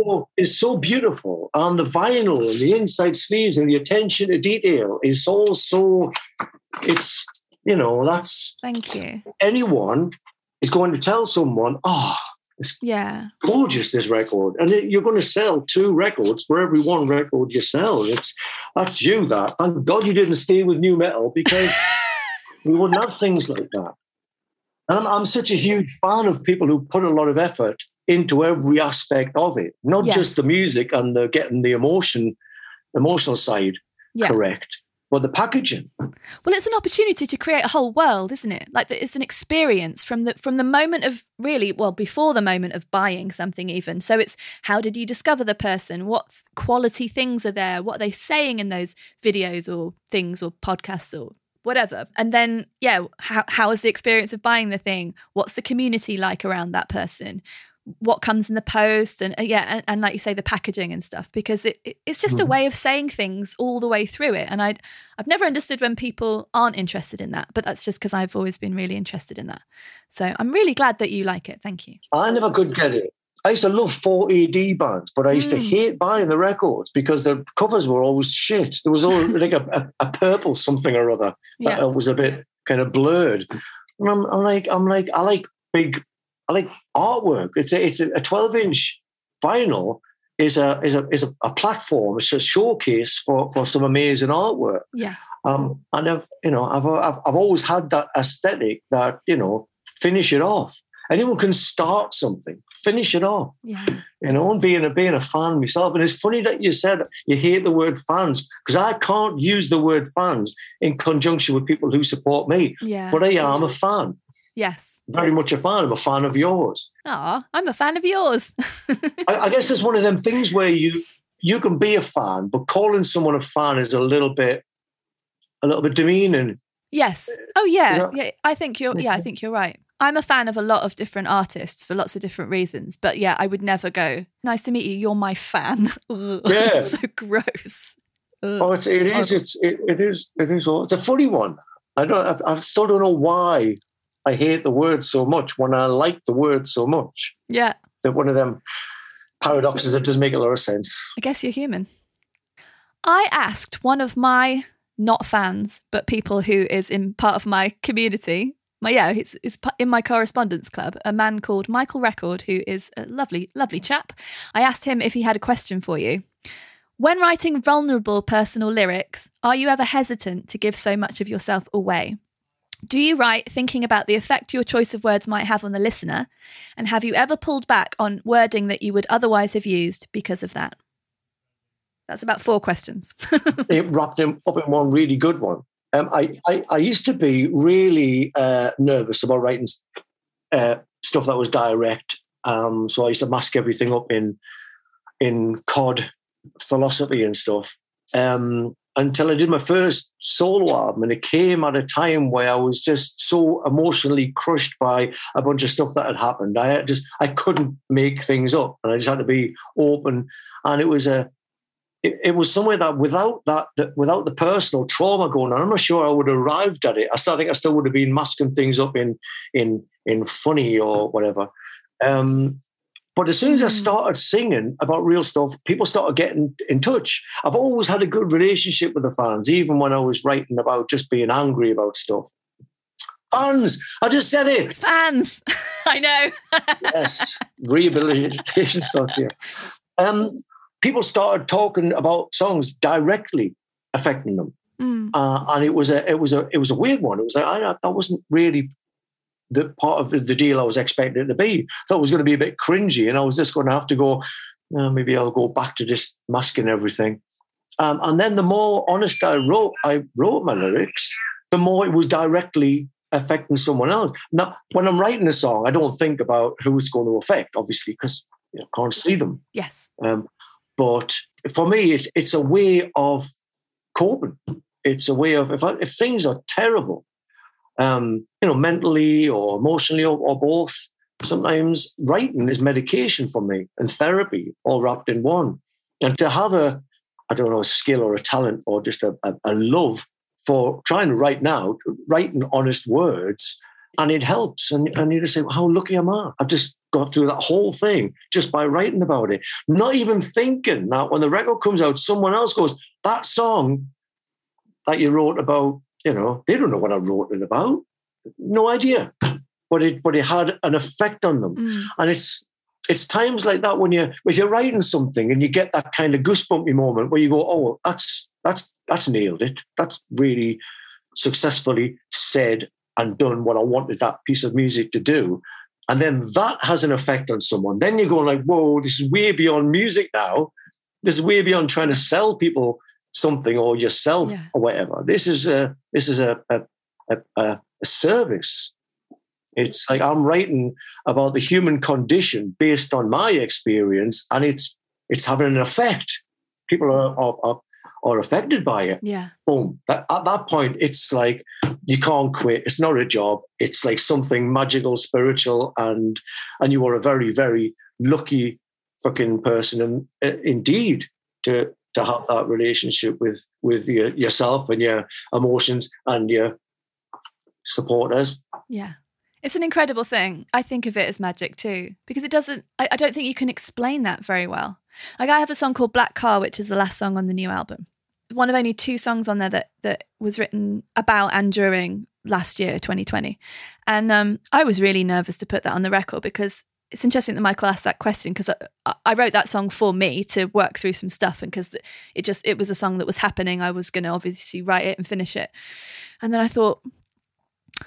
so beautiful, and the vinyl and the inside sleeves and the attention to detail is also, it's, that's, thank you. Anyone is going to tell someone, oh, it's gorgeous, this record, and you're going to sell 2 records for every 1 record you sell. That's you. That, thank God you didn't stay with new metal, because we wouldn't have things like that. And I'm such a huge fan of people who put a lot of effort into every aspect of it, not just the music and getting the emotional side correct, but the packaging. Well, it's an opportunity to create a whole world, isn't it? Like, it's an experience from the moment of before the moment of buying something even. So it's, how did you discover the person? What quality things are there? What are they saying in those videos or things or podcasts or whatever? And then, how is the experience of buying the thing? What's the community like around that person? What comes in the post? And and like you say, the packaging and stuff, because it's just a way of saying things all the way through it. And I've never understood when people aren't interested in that, but that's just because I've always been really interested in that. So I'm really glad that you like it. Thank you. I never could get it. I used to love 4AD bands, but I used to hate buying the records because the covers were always shit. There was always like a purple something or other that was a bit kind of blurred. And I'm like, I like artwork. It's a 12-inch vinyl is a platform. It's a showcase for some amazing artwork. Yeah. And I've always had that aesthetic that, finish it off. Anyone can start something, finish it off. Yeah. And being a fan myself. And it's funny that you said you hate the word fans, because I can't use the word fans in conjunction with people who support me. Yeah. But I am a fan. Yes. Very much a fan. I'm a fan of yours. I'm a fan of yours. I guess it's one of them things where you can be a fan, but calling someone a fan is a little bit demeaning. Yes. Oh yeah. I think you're right. I'm a fan of a lot of different artists for lots of different reasons, but yeah, I would never go, "Nice to meet you, you're my fan." Yeah. So gross. Oh, it is. It's a funny one. I still don't know why I hate the word so much when I like the word so much. Yeah. They're one of them paradoxes that doesn't make a lot of sense. I guess you're human. I asked one of my not fans, but people who is in part of my community. It's in my correspondence club, a man called Michael Record, who is a lovely, lovely chap. I asked him if he had a question for you. When writing vulnerable personal lyrics, are you ever hesitant to give so much of yourself away? Do you write thinking about the effect your choice of words might have on the listener? And have you ever pulled back on wording that you would otherwise have used because of that? That's about 4 questions. It wrapped him up in one really good one. I used to be really nervous about writing stuff that was direct. So I used to mask everything up in COD philosophy and stuff. Until I did my first solo album, and it came at a time where I was just so emotionally crushed by a bunch of stuff that had happened. I couldn't make things up, and I just had to be open. And it was somewhere that without the personal trauma going on, I'm not sure I would have arrived at it. I think I still would have been masking things up in funny or whatever. But as soon as I started singing about real stuff, people started getting in touch. I've always had a good relationship with the fans, even when I was writing about just being angry about stuff. Fans, I just said it. Fans, I know. Yes, rehabilitation starts here. People started talking about songs directly affecting them, and it was a weird one. It was like that wasn't really the part of the deal I was expecting it to be. I thought it was going to be a bit cringy, and I was just going to have to go, maybe I'll go back to just masking everything. And then the more honest I wrote my lyrics, the more it was directly affecting someone else. Now, when I'm writing a song, I don't think about who it's going to affect, obviously, because I can't see them. Yes. But for me, it's a way of coping. It's a way of, if things are terrible, mentally or emotionally or both, sometimes writing is medication for me and therapy all wrapped in one. And to have a skill or a talent or just a love for trying to writing honest words, and it helps. And you just say, well, how lucky am I? I've just got through that whole thing just by writing about it. Not even thinking that when the record comes out, someone else goes, that song that you wrote about, they don't know what I wrote it about. No idea. But it had an effect on them. And it's times like that when you're writing something and you get that kind of goosebumpy moment where you go, oh, that's nailed it. That's really successfully said and done what I wanted that piece of music to do. And then that has an effect on someone. Then you're going like, whoa, this is way beyond music now. This is way beyond trying to sell people something or yourself or whatever. This is a service. It's like I'm writing about the human condition based on my experience, and it's having an effect. People are affected by it. Yeah. Boom. At that point, it's like you can't quit. It's not a job. It's like something magical, spiritual, and you are a very, very lucky fucking person, indeed, to have that relationship with yourself and your emotions and your supporters. Yeah. It's an incredible thing. I think of it as magic too, because I don't think you can explain that very well. Like I have a song called Black Car, which is the last song on the new album. One of only 2 songs on there that was written about and during last year, 2020. And I was really nervous to put that on the record because it's interesting that Michael asked that question, because I wrote that song for me to work through some stuff, and because it was a song that was happening, I was going to obviously write it and finish it. And then I thought,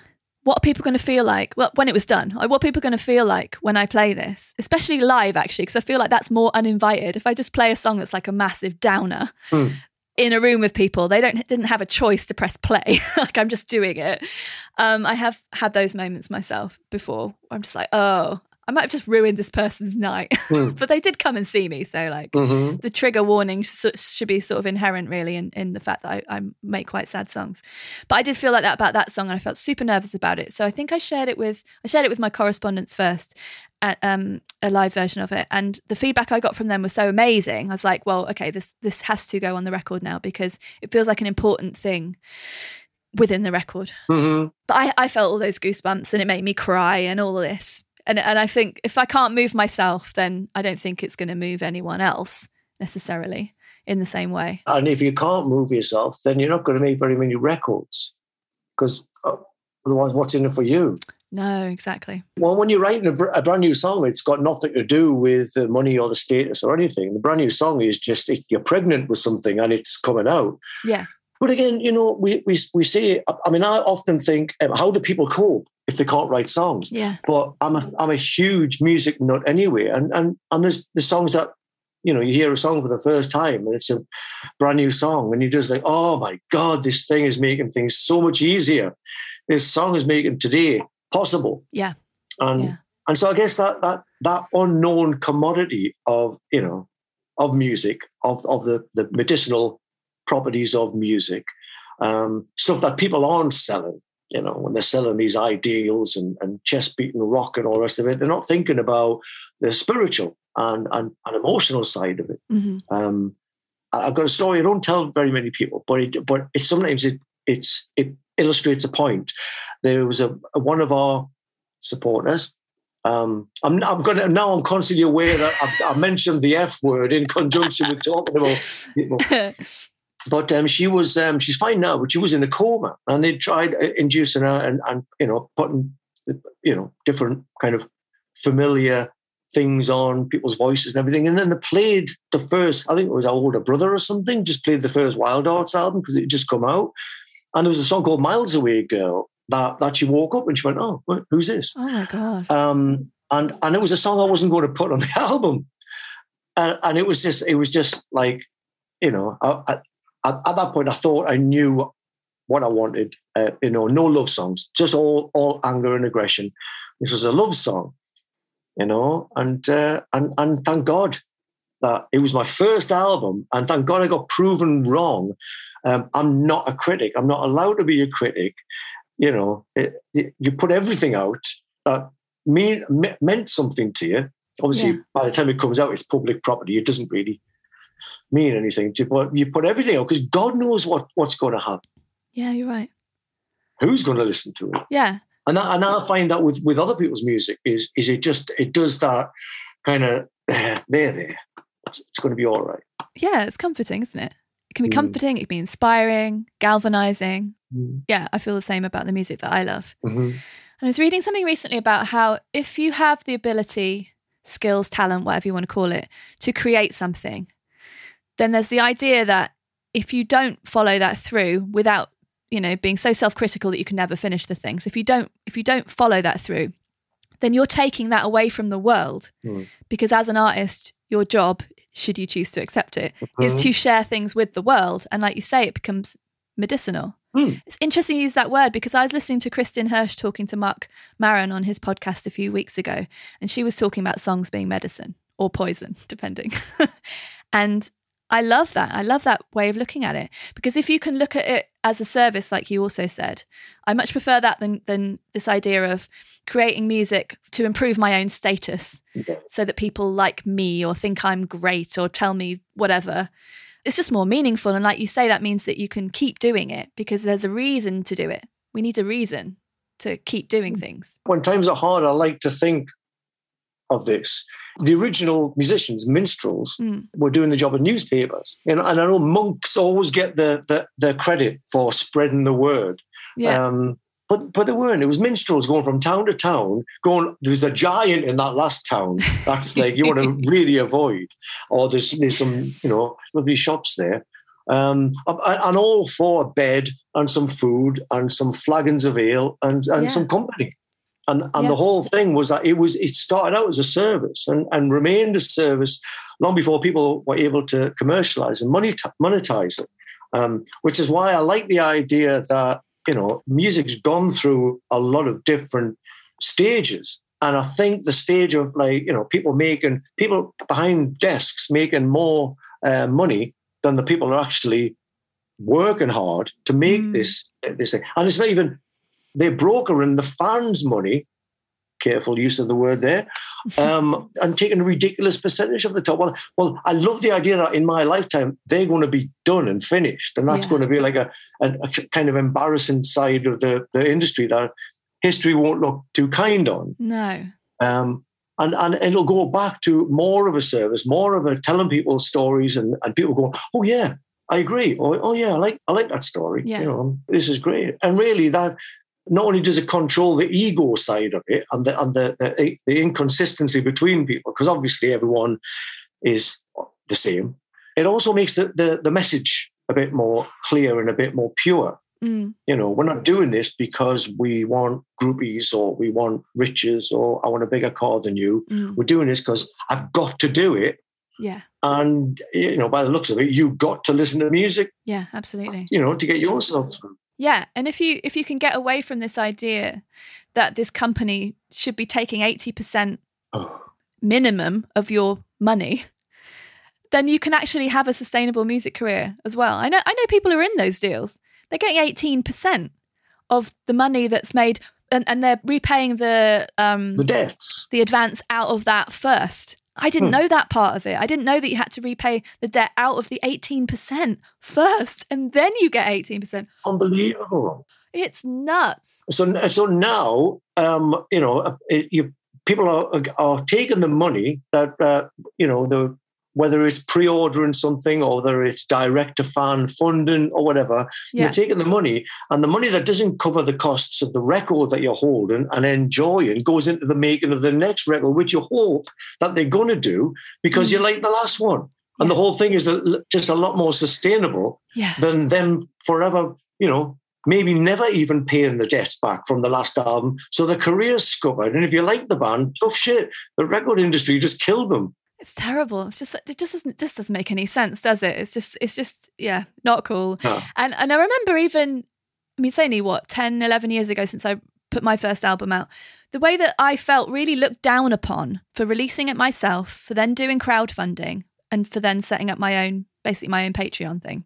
what are people going to feel like? Well, when it was done, like, what are people going to feel like when I play this, especially live, actually, because I feel like that's more uninvited. If I just play a song that's like a massive downer in a room with people, they didn't have a choice to press play. Like, I'm just doing it. I have had those moments myself before. I'm just like, oh, I might have just ruined this person's night, but they did come and see me. So like the trigger warning should be sort of inherent really in the fact that I make quite sad songs. But I did feel like that about that song and I felt super nervous about it. So I think I shared it with my correspondents first at a live version of it. And the feedback I got from them was so amazing. I was like, well, okay, this has to go on the record now because it feels like an important thing within the record. But I felt all those goosebumps and it made me cry and all of this. And I think if I can't move myself, then I don't think it's going to move anyone else necessarily in the same way. And if you can't move yourself, then you're not going to make very many records because otherwise what's in it for you? No, exactly. Well, when you're writing a brand new song, it's got nothing to do with the money or the status or anything. The brand new song is just you're pregnant with something and it's coming out. Yeah. But again, we see, I mean, I often think, how do people cope if they can't write songs? Yeah. But I'm a huge music nut anyway. And there's songs that, you hear a song for the first time and it's a brand new song and you're just like, oh my God, this thing is making things so much easier. This song is making today possible. Yeah. And so I guess that unknown commodity of music, of the medicinal properties of music, stuff that people aren't selling, when they're selling these ideals and chest beating rock and all the rest of it, they're not thinking about the spiritual and emotional side of it. Mm-hmm. I've got a story I don't tell very many people, but it sometimes it illustrates a point. There was one of our supporters. I'm constantly aware that I've mentioned the F word in conjunction with talking about people. But she's fine now, but she was in a coma and they tried inducing her and putting, different kind of familiar things on people's voices and everything. And then they played the first, I think it was our older brother or something, just played the first Wild Hearts album because it had just come out. And there was a song called Miles Away Girl that she woke up and she went, oh, who's this? Oh my God. And it was a song I wasn't going to put on the album. And it was just like, at that point, I thought I knew what I wanted. No love songs, just all anger and aggression. This was a love song, and thank God that it was my first album, and thank God I got proven wrong. I'm not a critic. I'm not allowed to be a critic. You put everything out that meant something to you. Obviously, by the time it comes out, it's public property. It doesn't really mean anything to you, but you put everything out because God knows what's going to happen. Yeah, you're right. Who's going to listen to it? Yeah. And I find that with other people's music is it does that kind of there. It's going to be all right. Yeah, it's comforting, isn't it? It can be comforting, it can be inspiring, galvanizing. Yeah, I feel the same about the music that I love. Mm-hmm. And I was reading something recently about how if you have the ability, skills, talent, whatever you want to call it, to create something, then there's the idea that if you don't follow that through without, being so self-critical that you can never finish the thing. So if you don't follow that through, then you're taking that away from the world. Because as an artist, your job, should you choose to accept it, is to share things with the world. And like you say, it becomes medicinal. It's interesting you use that word because I was listening to Kristin Hersh talking to Mark Maron on his podcast a few weeks ago, and she was talking about songs being medicine or poison, depending. And I love that. I love that way of looking at it because if you can look at it as a service, like you also said, I much prefer that than this idea of creating music to improve my own status so that people like me or think I'm great or tell me whatever. It's just more meaningful. And like you say, that means that you can keep doing it because there's a reason to do it. We need a reason to keep doing things. When times are hard, I like to think of this. The original musicians, minstrels, were doing the job of newspapers. And I know monks always get the credit for spreading the word. Yeah. But they weren't. It was minstrels going from town to town, there's a giant in that last town. That's like you want to really avoid. Or there's some, lovely shops there. And all for a bed and some food and some flagons of ale and some company. And the whole thing was that it started out as a service and remained a service long before people were able to commercialize and monetize it. Which is why I like the idea that, music's gone through a lot of different stages. And I think the stage of people behind desks making more money than the people who are actually working hard to make this thing. And it's not even the broker and the fans' money, careful use of the word there, and taking a ridiculous percentage of the top. Well, I love the idea that in my lifetime, they're going to be done and finished. And that's going to be like a kind of embarrassing side of the industry that history won't look too kind on. No. And it'll go back to more of a service, more of a telling people stories and people going, oh, yeah, I agree. Or, oh, yeah, I like that story. Yeah. This is great. And really that not only does it control the ego side of it and the inconsistency between people, because obviously everyone is the same, it also makes the message a bit more clear and a bit more pure. We're not doing this because we want groupies or we want riches or I want a bigger car than you. We're doing this because I've got to do it. Yeah. And, by the looks of it, you've got to listen to music. Yeah, absolutely. To get yourself through. Yeah. And if you can get away from this idea that this company should be taking 80% minimum of your money, then you can actually have a sustainable music career as well. I know people who are in those deals. They're getting 18% of the money that's made, and they're repaying the debts, the advance out of that first. I didn't know that part of it. I didn't know that you had to repay the debt out of the 18% first, and then you get 18%. Unbelievable! It's nuts. So now, people are taking the money that whether it's pre-ordering something or whether it's direct-to-fan funding or whatever, you're taking the money, and the money that doesn't cover the costs of the record that you're holding and enjoying goes into the making of the next record, which you hope that they're going to do because you like the last one. And the whole thing is just a lot more sustainable than them forever, maybe never even paying the debts back from the last album. So the career's scuppered. And if you like the band, tough shit. The record industry just killed them. It's terrible. It's just it just doesn't make any sense, does it? It's just not cool. No. And I remember it's only 10, 11 years ago since I put my first album out, the way that I felt really looked down upon for releasing it myself, for then doing crowdfunding and for then setting up my own Patreon thing.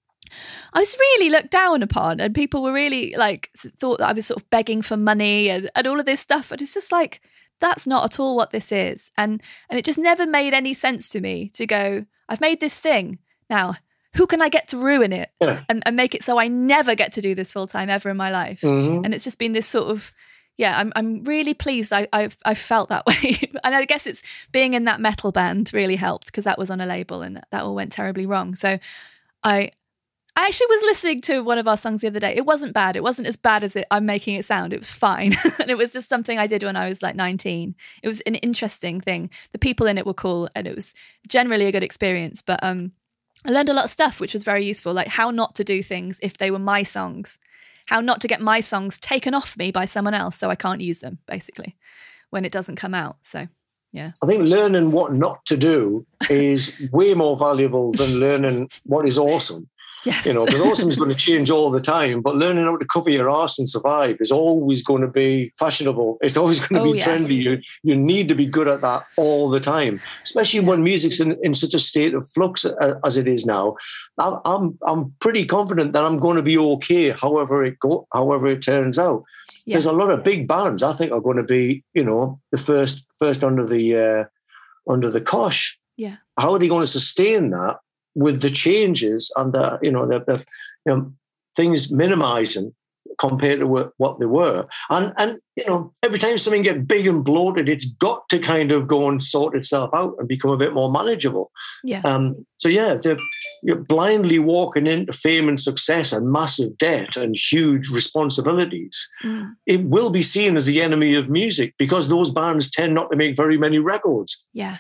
I was really looked down upon, and people were really thought that I was sort of begging for money and all of this stuff. And it's just like, that's not at all what this is. And it just never made any sense to me to go, I've made this thing. Now, who can I get to ruin it and make it so I never get to do this full time ever in my life? And it's just been this sort of, I'm really pleased I've felt that way. And I guess it's being in that metal band really helped because that was on a label and that all went terribly wrong. So I actually was listening to one of our songs the other day. It wasn't bad. It wasn't as bad as I'm making it sound. It was fine. And it was just something I did when I was 19. It was an interesting thing. The people in it were cool and it was generally a good experience. But I learned a lot of stuff, which was very useful, like how not to do things if they were my songs, how not to get my songs taken off me by someone else so I can't use them, basically, when it doesn't come out. So, yeah. I think learning what not to do is way more valuable than learning what is awesome. Yes. Because awesome is going to change all the time, but learning how to cover your arse and survive is always going to be fashionable. It's always going to be trendy. You need to be good at that all the time, especially when music's in such a state of flux as it is now. I'm pretty confident that I'm going to be okay, however it turns out. Yeah. There's a lot of big bands I think are going to be, the first under the cosh. Yeah. How are they going to sustain that with the changes and the things minimizing compared to what they were? And every time something gets big and bloated, it's got to kind of go and sort itself out and become a bit more manageable. Yeah. You're blindly walking into fame and success and massive debt and huge responsibilities. It will be seen as the enemy of music because those bands tend not to make very many records. Yeah.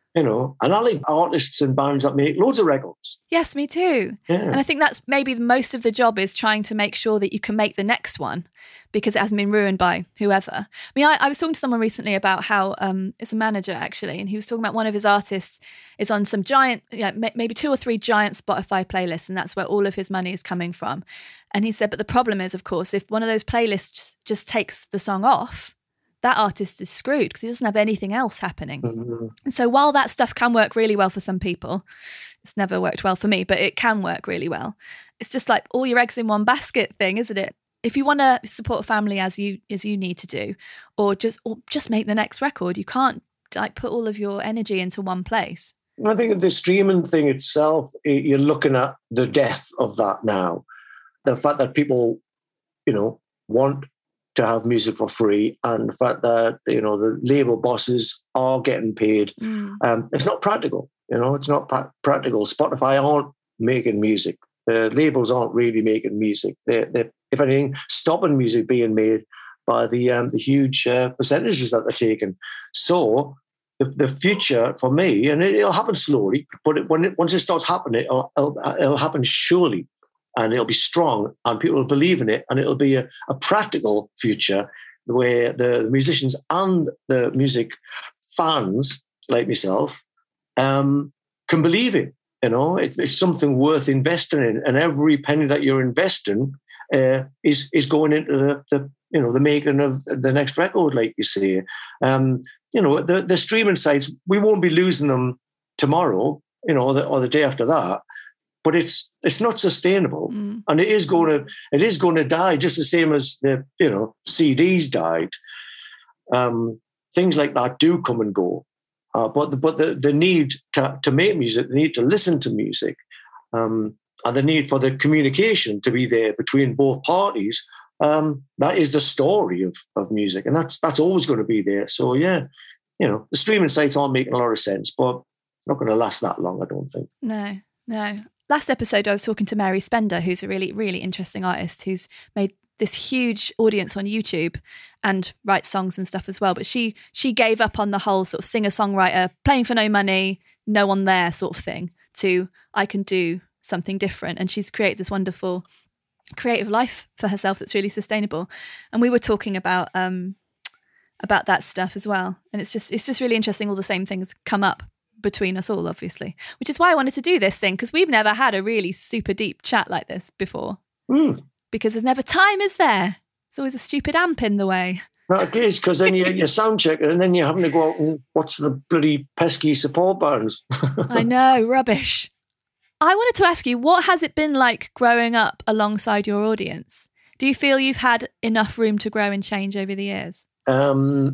you know, and I like artists and bands that make loads of records. Yes, me too. Yeah. And I think that's maybe most of the job is trying to make sure that you can make the next one because it hasn't been ruined by whoever. I mean, I was talking to someone recently about how it's a manager actually, and he was talking about one of his artists is on some giant, maybe 2 or 3 giant Spotify playlists, and that's where all of his money is coming from. And he said, but the problem is, of course, if one of those playlists just takes the song off, that artist is screwed because he doesn't have anything else happening. Mm-hmm. And so while that stuff can work really well for some people, it's never worked well for me, but it can work really well. It's just like all your eggs in one basket thing, isn't it? If you want to support a family as you need to do, or just make the next record, you can't like put all of your energy into one place. I think the streaming thing itself, you're looking at the death of that now. The fact that people, you know, want to have music for free, and the fact that, you know, the label bosses are getting paid. It's not practical. You know, it's not practical. Spotify aren't making music. The labels aren't really making music. They're, if anything, stopping music being made by the huge percentages that they're taking. So the future for me, and it'll happen slowly, but once it starts happening, it'll happen surely. And it'll be strong, and people will believe in it, and it'll be a practical future where the musicians and the music fans like myself can believe it. You know, it's something worth investing in, and every penny that you're investing is going into the making of the next record, like you say. You know, the streaming sites, we won't be losing them tomorrow, you know, or the day after that. But it's not sustainable, and it is going to die just the same as the CDs died. Things like that do come and go, but the need to make music, the need to listen to music, and the need for the communication to be there between both parties, that is the story of music, and that's always going to be there. So yeah, you know, the streaming sites aren't making a lot of sense, but it's not going to last that long, I don't think. No. Last episode, I was talking to Mary Spender, who's a really, really interesting artist who's made this huge audience on YouTube and writes songs and stuff as well. But she gave up on the whole sort of singer-songwriter, playing for no money, no one there sort of thing, to I can do something different. And she's created this wonderful creative life for herself that's really sustainable. And we were talking about that stuff as well. And it's just really interesting. All the same things come up between us all, obviously, which is why I wanted to do this thing, because we've never had a really super deep chat like this before. Because there's never time, is there? There's always a stupid amp in the way. No, it is, because then you're sound checking and then you're having to go out and watch the bloody pesky support bands. I know, rubbish. I wanted to ask you, what has it been like growing up alongside your audience? Do you feel you've had enough room to grow and change over the years? Well,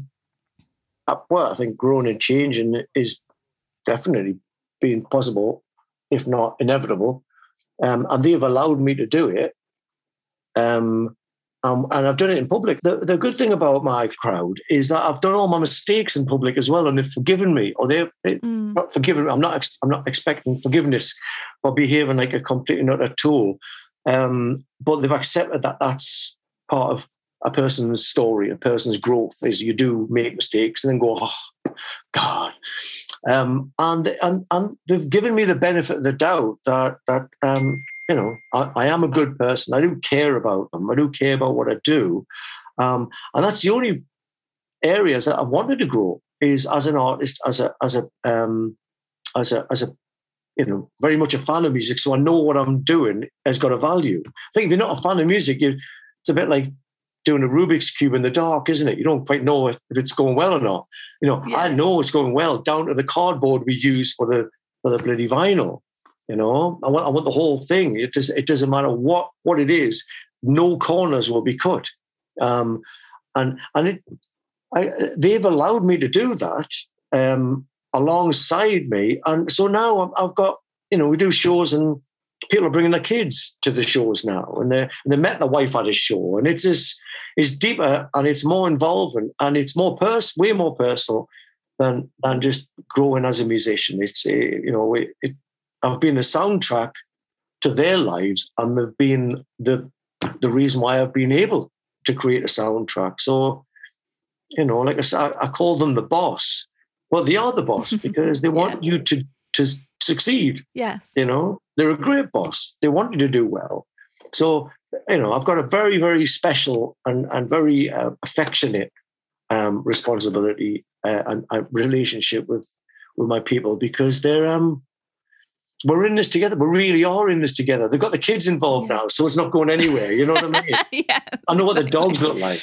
I think growing and changing is definitely being possible, if not inevitable. And they've allowed me to do it. And I've done it in public. The good thing about my crowd is that I've done all my mistakes in public as well, and they've forgiven me, or they've not forgiven. I'm not expecting forgiveness for behaving like a complete and utter tool. But they've accepted that that's part of a person's story, a person's growth, is you do make mistakes and then go, oh, God. And they've given me the benefit of the doubt that you know, I am a good person. I do care about them. I do care about what I do. And that's the only areas that I wanted to grow, is as an artist, as a you know, very much a fan of music. So I know what I'm doing has got a value. I think if you're not a fan of music, it's a bit like doing a Rubik's Cube in the dark, isn't it? You don't quite know if it's going well or not. You know, yeah. I know it's going well down to the cardboard we use for the bloody vinyl. You know, I want the whole thing. It doesn't matter what it is. No corners will be cut. They've allowed me to do that alongside me. And so now I've got, you know, we do shows and people are bringing their kids to the shows now, and they met their wife at a show, and it's deeper and it's more involving and it's way more personal than just growing as a musician. It's you know, I've been the soundtrack to their lives, and they've been the reason why I've been able to create a soundtrack. So, you know, like I said, I call them the boss, Well, they are the boss because they want you to succeed. Yes. They're a great boss. They want you to do well. So, I've got a very, very special and very affectionate responsibility and relationship with my people, because we're in this together. We really are in this together. They've got the kids involved now, so it's not going anywhere. You know what I mean? Yes, I know what the dogs look like.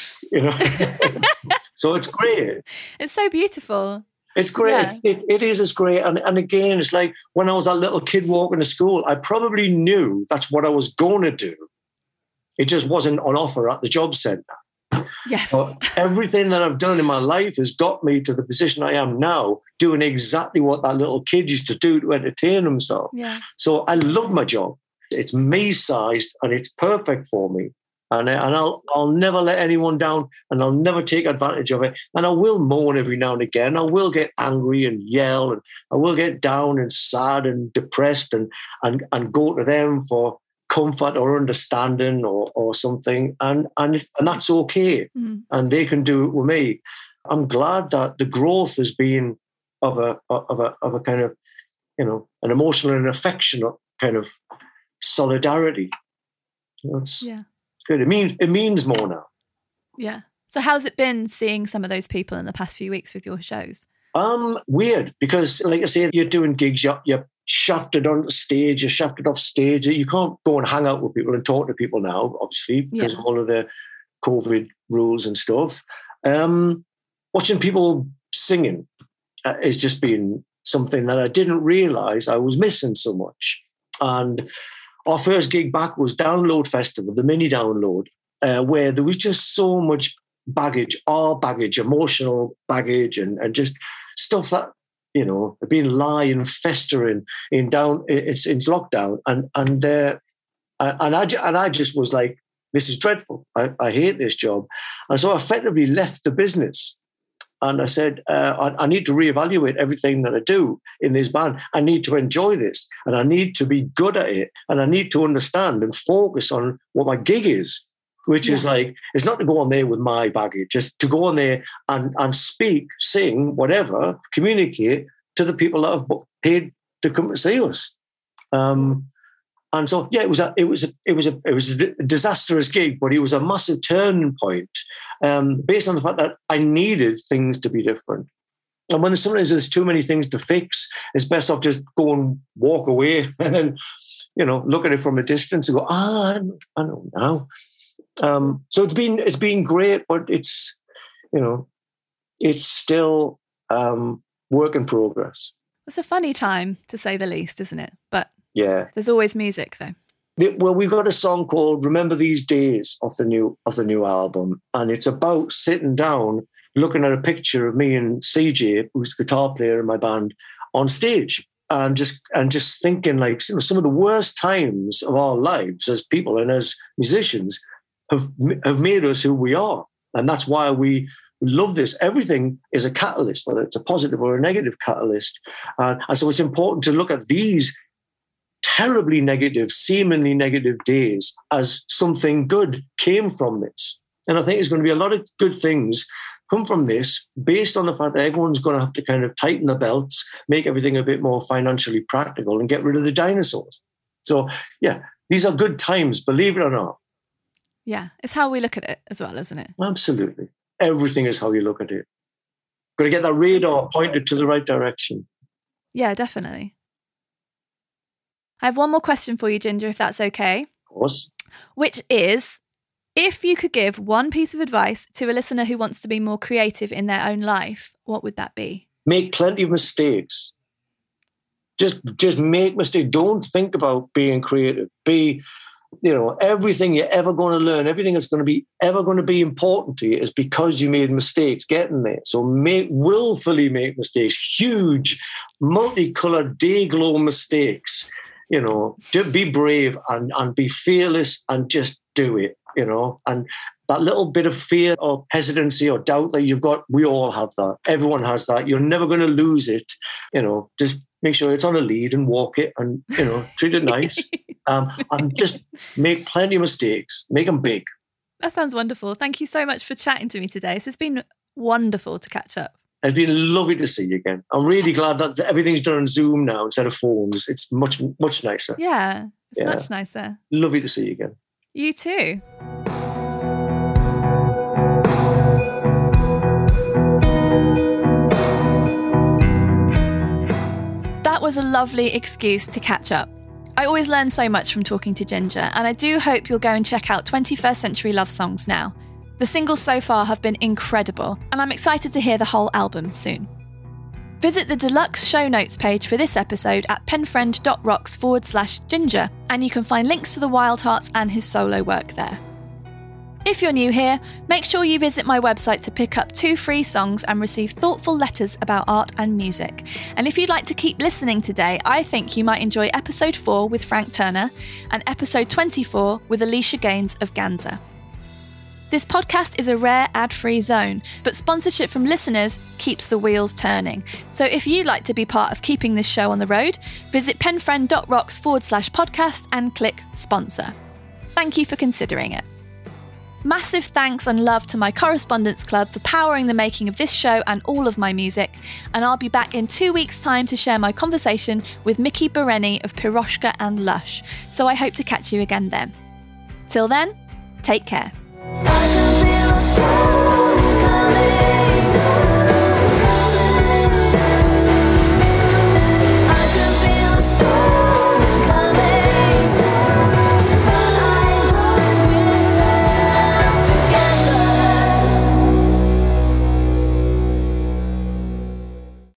So it's great. It's so beautiful. It's great. Yeah. It is. It's great. And again, it's like when I was that little kid walking to school, I probably knew that's what I was going to do. It just wasn't on offer at the job centre. Yes. But everything that I've done in my life has got me to the position I am now, doing exactly what that little kid used to do to entertain himself. Yeah. So I love my job. It's me-sized and it's perfect for me. And I'll never let anyone down, and I'll never take advantage of it. And I will moan every now and again. I will get angry and yell, and I will get down and sad and depressed and go to them for comfort or understanding or something. And that's okay. Mm. And they can do it with me. I'm glad that the growth has been of a kind of, an emotional and affectionate kind of solidarity. It's good. It means more now. Yeah. So how's it been seeing some of those people in the past few weeks with your shows? Weird, because like I say, you're doing gigs, you're shafted on stage, you're shafted off stage. You can't go and hang out with people and talk to people now, obviously, because of all of the COVID rules and stuff. Watching people singing has just been something that I didn't realise I was missing so much. And our first gig back was Download Festival, the mini Download, where there was just so much baggage, our baggage, emotional baggage, and just stuff that, had been lying, festering in lockdown. And I just was like, this is dreadful. I hate this job. And so I effectively left the business. And I said, I need to reevaluate everything that I do in this band. I need to enjoy this, and I need to be good at it, and I need to understand and focus on what my gig is, which is like, it's not to go on there with my baggage, just to go on there and speak, sing, whatever, communicate to the people that have paid to come to see us. And so, it was a disastrous gig, but it was a massive turning point based on the fact that I needed things to be different. And when sometimes there's too many things to fix, it's best off just go and walk away and then, look at it from a distance and go, I know now. So it's been great, but it's, it's still work in progress. It's a funny time, to say the least, isn't it? But yeah, there's always music, though. Well, we've got a song called "Remember These Days" of the new album, and it's about sitting down, looking at a picture of me and CJ, who's the guitar player in my band, on stage, and just thinking like some of the worst times of our lives as people and as musicians have made us who we are, and that's why we love this. Everything is a catalyst, whether it's a positive or a negative catalyst, and so it's important to look at these terribly negative, seemingly negative days as something good came from this. And I think there's going to be a lot of good things come from this, based on the fact that everyone's going to have to kind of tighten the belts, make everything a bit more financially practical, and get rid of the dinosaurs. So, these are good times, believe it or not. Yeah, it's how we look at it as well, isn't it? Absolutely. Everything is how you look at it. Got to get that radar pointed to the right direction. Yeah, definitely. I have one more question for you, Ginger, if that's okay. Of course. Which is, if you could give one piece of advice to a listener who wants to be more creative in their own life, what would that be? Make plenty of mistakes. Just make mistakes. Don't think about being creative. Be, everything you're ever going to learn, everything that's going to be important to you is because you made mistakes getting there. So willfully make mistakes, huge, multicolored, day-glow mistakes. Just be brave and be fearless and just do it, and that little bit of fear or hesitancy or doubt that you've got, we all have that. Everyone has that. You're never going to lose it. Just make sure it's on a lead and walk it and, treat it nice. And just make plenty of mistakes. Make them big. That sounds wonderful. Thank you so much for chatting to me today. This has been wonderful to catch up. It's been lovely to see you again. I'm really glad that everything's done on Zoom now instead of phones. It's much, much nicer. Yeah, it's much nicer. Lovely to see you again. You too. That was a lovely excuse to catch up. I always learn so much from talking to Ginger, and I do hope you'll go and check out 21st Century Love Songs now. The singles so far have been incredible, and I'm excited to hear the whole album soon. Visit the deluxe show notes page for this episode at penfriend.rocks/ginger, and you can find links to the Wildhearts and his solo work there. If you're new here, make sure you visit my website to pick up 2 free songs and receive thoughtful letters about art and music. And if you'd like to keep listening today, I think you might enjoy episode 4 with Frank Turner and episode 24 with Alicia Gaines of Ganza. This podcast is a rare ad-free zone, but sponsorship from listeners keeps the wheels turning. So if you'd like to be part of keeping this show on the road, visit penfriend.rocks/podcast and click sponsor. Thank you for considering it. Massive thanks and love to my Correspondence Club for powering the making of this show and all of my music, and I'll be back in 2 weeks' time to share my conversation with Mickey Bereni of Piroshka and Lush, so I hope to catch you again then. Till then, take care. I can feel